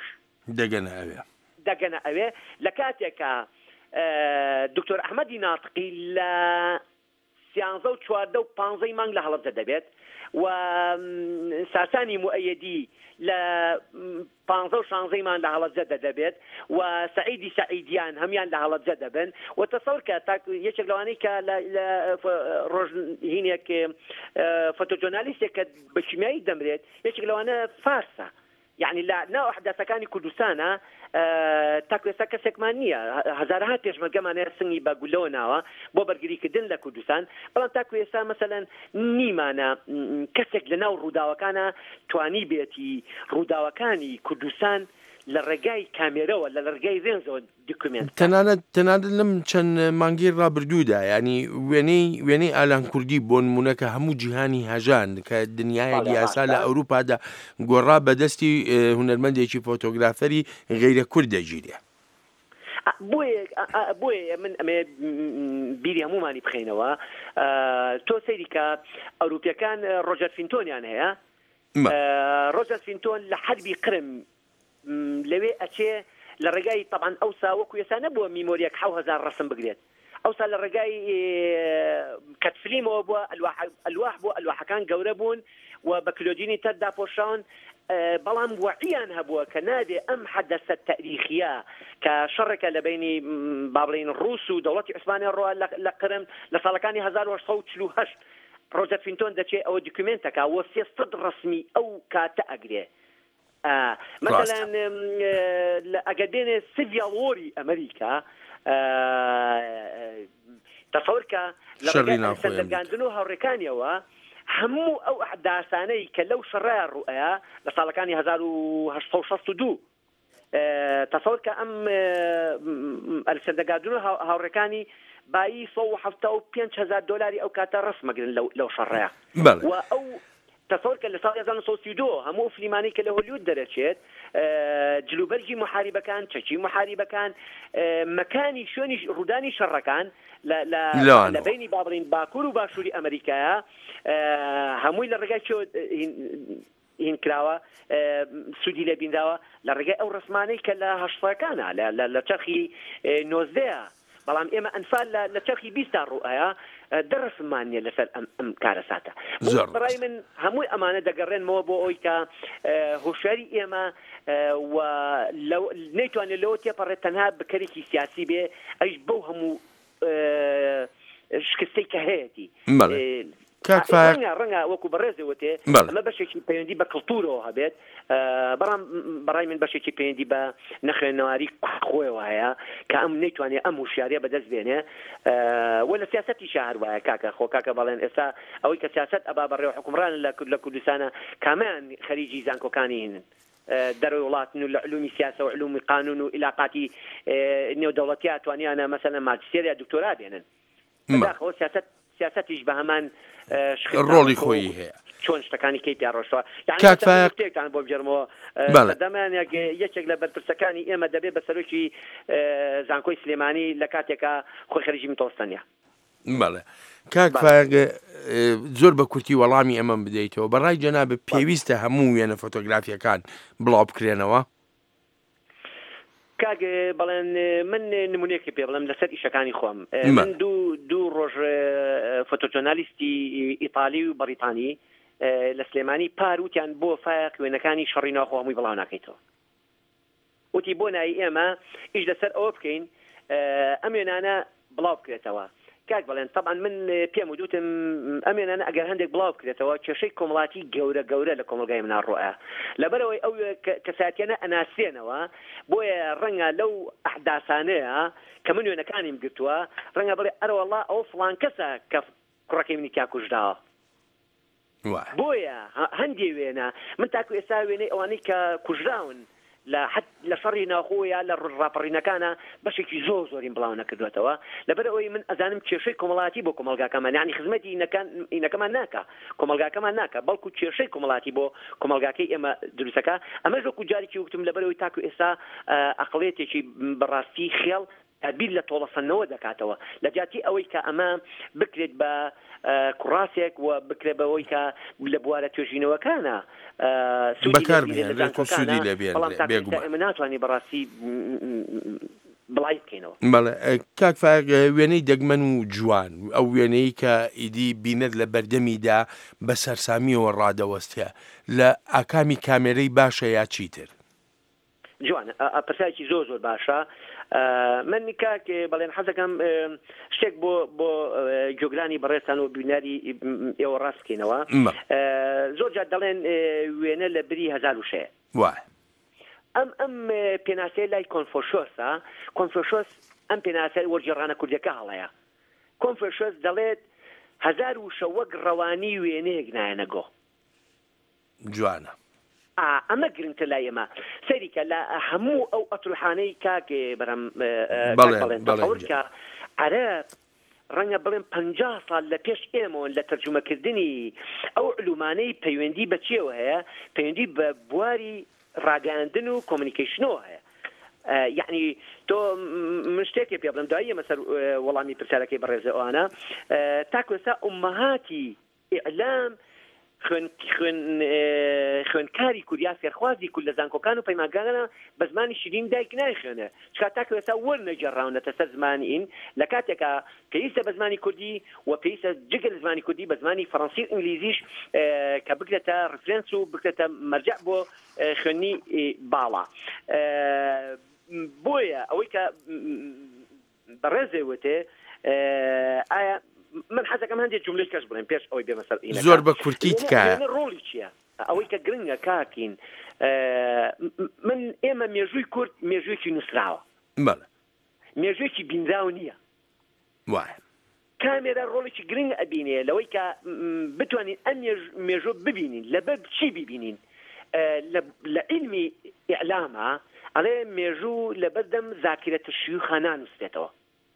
دەگەنە ئەوێ لە کاتێکە دکتۆر ئەحمەدی ناتقی لە 13 و 14 و 15 مانگ لە هەڵەبجە دەبێت و ساسانی مؤەیدی لە 15 و 16 مان لە هەڵەبجە دەبێت و سعیدی سعیدیان هەمیان لە هەڵەبجە دەبن و تەسەوڕ کە یەکێک لەوانەی کە لە ڕۆژهینێک فۆتۆجۆرنالیستێک کە بە کیمیایی دەمرێت یەکێک لەوانە فارسە یعنی لە ناو ئەحداسەکانی کوردستانە تاکو ئێستا کەسێکمان نییە هەزارها پێشمەرگەمانەیە سنگی بە گولەوە ناوە بۆ بەرگریکردن لە کوردستان بەڵام تاکو ئێستا مەسەلەن نیمانە کەسێک لە ناو ڕووداوەکانە توانی بێتی ڕووداوەکانی کوردستان لە ڕێگای کامێرەوە لە ڕێگای ڤێنزەوە دیکومنت تەنانەت لەم چەند مانگی ڕابردوودا ینی وێنەی ئالان کوردی بۆ نمونونەکە هەموو جیهانی هەژان کە دنیای دیاسا لە ئەوروپادا گۆڕا بەدەستی هونەرمەندێکی فۆتۆگرافەری غەیرە کورد دەگیرێ بۆیە من ئەمێ بیری هەمومانی بخێنەوە تۆ سەیری کە ئەوروپیەکان ڕۆجەر فینتۆنیان هەیە ڕۆجەر فینتۆن لە حەربی قرم لەوێ ئەچێ لە ڕێگای طبعاً ئەوسا وەکو ئێستا نەبووە میمۆریەک 7,000 ڕسم بگرێت ئەوسا لە ڕێگای کەتفلیمەوە بووە ئەلواح بووە ئەلواحەکان گەورە بوون و بە کلۆجینی تەردا پۆشاون بەڵام وەعیان هەبووە کە نابێ ئەم حەدەسە تاریخیە کە شەڕێکە لە بینی بابڵین ڕووس و دەوڵەتی عوسمانی ڕۆ لە قرم لە ساڵەکانی 1848 ڕۆجەر فینتۆن دەچێت ئەوە دیکومنتەکە وە 300 ڕسمی ئەو کاتە ئەگرێ مثلا ئەگەر بێنێ سیڤیال وۆری ئەمریکا تەسەوڕکە لە سەردەرگاندن و هاوڕێکانیەوە هەموو ئەو ئەحداسانەی کە لەو شەڕای ڕوئەیە لە ساڵەکانی 1862 تەسەوڕکە ئەم سەردەرگاندن و هاوڕێکانی بایی 175,000 دۆلاری ئەو کاتە ڕسمەگرن لەو شەڕەیە و ئەو تصور کە لە ساڵی 1932 هەموو فلیمانی کە لە هۆلیوود دەرەچێت جلوبەرجی محاریبەکان چەکی محاریبەکان مەکانی شوێنی ڕوودانی شەڕەکان لە بینی بابڕین باکوور و باشووری ئەمریکایە هەمووی لە ڕێگای هین کراوە سوودی لە بینداوە لە ڕێگای ئەو ڕسمانەی کە لە هەشتەکانە لە چەرخی 19 بەڵام ئێمە ئەنفال لە چەرخی 20 ڕوئەیە دەڕسممان نیە لەسەر ئەم کارەساتە بەڕای من هەمووی ئەمانە دەگەڕێنمەوە بۆ ئەوی کە هۆشیاری ئێمە و نەیتوانێت لەوە تێپەڕێت تەنها بکەرێکی سیاسی بێ ئەیش بەو هەموو شکستەی کە هەیەی ڕەنگە وەکو بەڕێزەوەتێ ئەمە بەشێکی پەیوەندی بە کڵتورەوە هەبێت بەڵام بەڕای من بەشێکی پەیوەندی بە نەخوێنەواری خۆیەوە هەیە کە ئەم نەیتوانێت ئەم وشیارە بەدەست بێنێ وە لە سیاسەتی شار وایە کاکە خۆ کاکە بەڵێن ئێستا ئەوەی کە سیاسەت ئەبا بەڕێوە حکومڕان لە کوردستانە کامیان خەریجی زانکۆکانی هێنن دەرەوەی وڵاتن و لە علومی سیاسە و علومی قانون و علاقاتی نێودەوڵەتیە توانیانە مەسەلەن ماجستێر یا دکتۆرا بێنن بەداخەوە سیاسەتیش بە هەمان ڕۆڵی خۆی هەیە چۆن شتەکانی کەی پیاڕۆشتوە یانتێکتان بۆ بجەرمەوە دەمانێک یەکێک لە بەرپرسەکانی ئێمە دەبێت بە سەرۆکی زانکۆی سلێمانی لە کاتێکە خۆی خەریجی متۆستەنیە بەڵێ کاک فاگە زۆر بە کورتی وەڵامی ئەمە بدەیتەوە بەڕای جەناب پێویستە هەموو وێنە فۆتۆگرافیەکان بڵاو بکرێنەوە کاگە بەڵێن من نمونەیەکی پێ بڵم لەسەر ئیشەکانی خۆم من دوو ڕۆژ فۆتۆجۆرنالیستی ئیتالی و بەریتانی لە سلێمانی پار وتیان بۆ فای خوێنەکانی شەڕی ناخۆ هەمووی بڵاو ناکەیتەوە وتی بۆ نایی ئێمە ئیش لەسەر ئەوە بکەین ئەم وێنانە بڵاو بکرێتەوە کاک بڵێن طبعا من پێم وتم ئەم وێنانە ئەگەر هەندێک بڵاو بکرێتەوە کێشەی کۆمەڵاتی گەورە لە کۆمەلگای منە ڕۆیە لەبەرەوەی ئەو کەساتیانە ئەناسێنەوە بۆیە ڕەنگە لەو ئەحداسانەیە کە من وێنەکانیم گرتووە ڕەنگە بڵێ ئەرەوەڵا ئەو فڵان کەسە کە کوڕەکەی منی تیا کوژداوە بۆیە هەندێ وێنە من تاکو ئێستا وێنەی ئەوانەی کە کوژراون لە شەڕی ناخۆیە لە ڕاپەڕینەکانە بەشێکی زۆرین بڵاو نەکردوێتەوە لەبەرەوەی من ئەزانم کێشەی کۆمەڵاتی بۆ کۆمەلگاکەمان یعنی خزمەتی ئینەکەمان ناکە کۆمەلگاکەمان ناکە بەڵکو کێشەی کۆمەڵاتی بۆ کۆمەلگاکەی ئێمە دروستەکە ئەمە ژۆک و جارێکی وتم لەبەرەوەی تاکو ئێستا ئەقڵێتێکی بەڕاستی خێڵ تبیل لە تۆڵەسەنەوە دەکاتەوە لە جاتی ئەوەی کە ئەمە بکرێت بە کوڕاسێک و بکرێت بەوەی کە لە بوارە توێژینەوەکانە ئێمە ناتوانانی بەڕاستی بڵای بکەینەوە بەڵێ کاک وێنەی دەگمەن و جوان ئەو وێنەی کە ئیدی بینێت لە بەردەمیدا بە سەرسامیەوە ڕادەوەستە لە ئاکامی کامێرەی باشە یا چیتر جوان پرسایکی زۆر باشە من کاک بەڵێن حەزەکەم شتێک بۆ جۆگرانی بەڕێستان و بیناری ئێوە ڕاست بکەینەوە زۆر جار دەڵێن وێنە لە بری 1006 ئەم پێناسەیە لای کۆنفۆشۆسە کۆنفۆشۆس ئەم پێناسەی وەرجێڕانە کوردەکە هەڵەیە کۆنفۆشۆس دەڵێت 1006 وەک ڕەوانی وێنەیەک نایەنەگۆ جوانە ئەمە گرنگتر لای ئێمە سەریکە لە هەموو ئەو ئەتروحانەی کاکێ بەرەم بەڵێنکە عەرەب ڕەنگە بڵێن 50 ساڵ لە پێش ئێمەوە لە تەرجمەکردنی ئەو علومانەی پەیوەندی بە چێوە هەیە پەیوەندی بە بواری ڕاگەاندن و کۆمونیکیشنەوە هەیە یعنی تۆ من شتێکی پێ بڵم دوایی ئێمە سەر وەڵامی پرسیارەکەی بەڕێزەوانە تاکو ئێستا ئومەهاتی ئیعلام خوێنکاری کوریا فێرخوازی کورد لە زانکۆکان و پەیمانگانە بە زمانی شیرین دایک نایخوێنێ چکات تاکو ئێستا وەرنەجێڕاونەتە سەر زمانین لە کاتێکە پێویستە بە زمانی کوردی و پێویستە جگە لە زمانی کوردی بە زمانی فەڕەنسی و ئینگلیزیش کە بکرێتە ڕفرێنس و بکرێتە مەرجع بۆ خوێنی باڵا بۆیە ئەوەی کە بەڕێزێ وتێ ئایا من حەزەکەم هەندێک جملەی کەس بڵێم پێش ئەوەی بێمە سەر ئینەکە زۆر بە کورتی تکایە ڕۆڵی چییە ئەوەی کە گرنگە کاکین من ئێمە مێژووی کورد مێژوویەکی نووسراوە مێژوویەکی بینراو نییە وایە کامێرە ڕۆڵێکی گرنگ ئەبینێ لەوەی کە بتوانین ئەم مێژوو ببینین لەبەر چی ببینین لە علمی ئیعلامە ئەڵێ مێژوو لەبەردەم زاکرەتە شیوخە نانووسێتەوە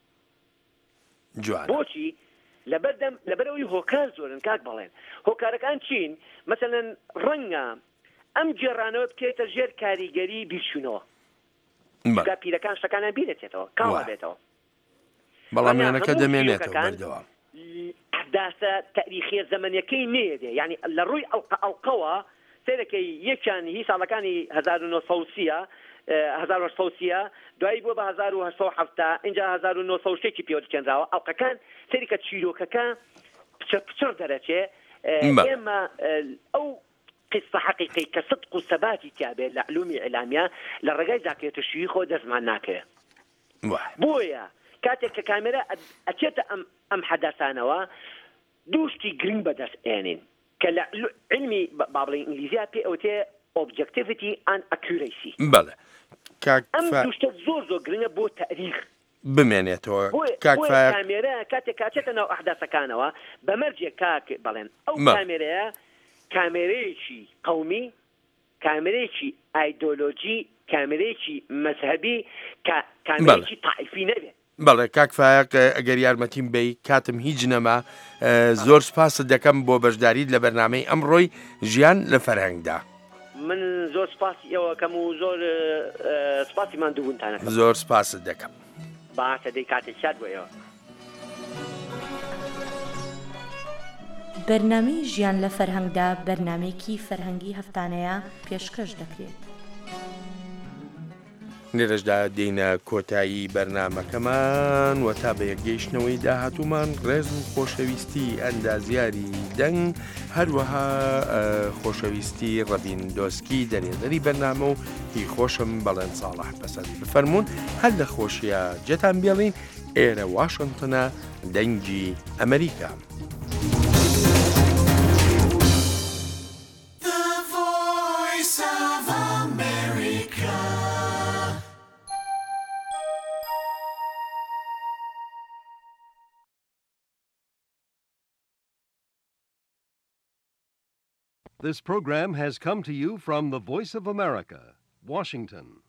بۆچی لەبەرەوەی هۆکار زۆرن کاک بەڵێن هۆکارەکان چین مەسەلەن ڕەنگە ئەم جێڕانەوە بکێتە ژێر کاریگەری بیرچوونەوە پیرەکان شتەکانیان بیرێتێتەوە کاوا بێتەوە بەڵامێنەکە دەمێنێتەوە بەردەوام داسە تاریخی زەمەنیەکەی نێدێ یعنی لە ڕووی ئەڵقەوە سێرەکەی یەکیان هی ساڵەکانی 1970 دوایی بۆ بە 1970 اینجا 1970 پێوە دەکێنراوە ئەڵقەکان سەریکە چیرۆکەکە پچڕ دەرەچێ ئێمە ئەو قصة حقيقي كصدق وثباتي تابع لعلومي إعلامية للرجال زاكية الشيوخ ودزمان ناكره بويا كاتك كاميرا أتيت أم حدثانوا دوشتي جرين بدس آنين كعلمي بعض الإنجليزية بي أو تي objectivity and accuracy بله أم دوشت زور جرين بو تاريخ بمێنێتەوە كاميرا كاتنا أحداث كانوا بمرجع كاك بالين أو كاميرا کامێرەیەکی قومی کامێرەیەکی ئایدۆلۆجی کامێرەیەکی مەذهبی کامێرەیەکی تایفی نەبێت بەڵێ کاک فایق ئەگەر یارمەتیم بی کاتم هیچ نەما زۆر سپاست دەکەم بۆ بەشداریت لە بەرنامەی ئەمڕۆی ژیان لە فەرهەنگدا من زۆر سپاسی ئێوەکەم و زۆر سپاسی ماندووبوونتانەکەم زۆر سپاست دەکەم باشە دەی کاتێک شاد بۆ ئێوە بەرنامەی ژیان لە فەرهەنگدا بەرنامەیەکی فەرهەنگی هەفتانەیە پێشکەش دەکرێت. لێرەشدا دێنە کۆتایی بەرنمەکەمان و تا بە یەکگەیشتنەوەی داهاتوومان ڕێز و خۆشەویستی ئەندازیاری دەنگ هەروەها خۆشەویستی ڕەبین دۆسکی دەرێنەری بەرنامە و هی خۆشم بەڵێن ساڵح پەسەند بفەرمونون هەر لە خۆشیە جەتان بێڵین ئێرە واشنگتنە دەنگی ئەمریکا. This program has come to you from the Voice of America, Washington.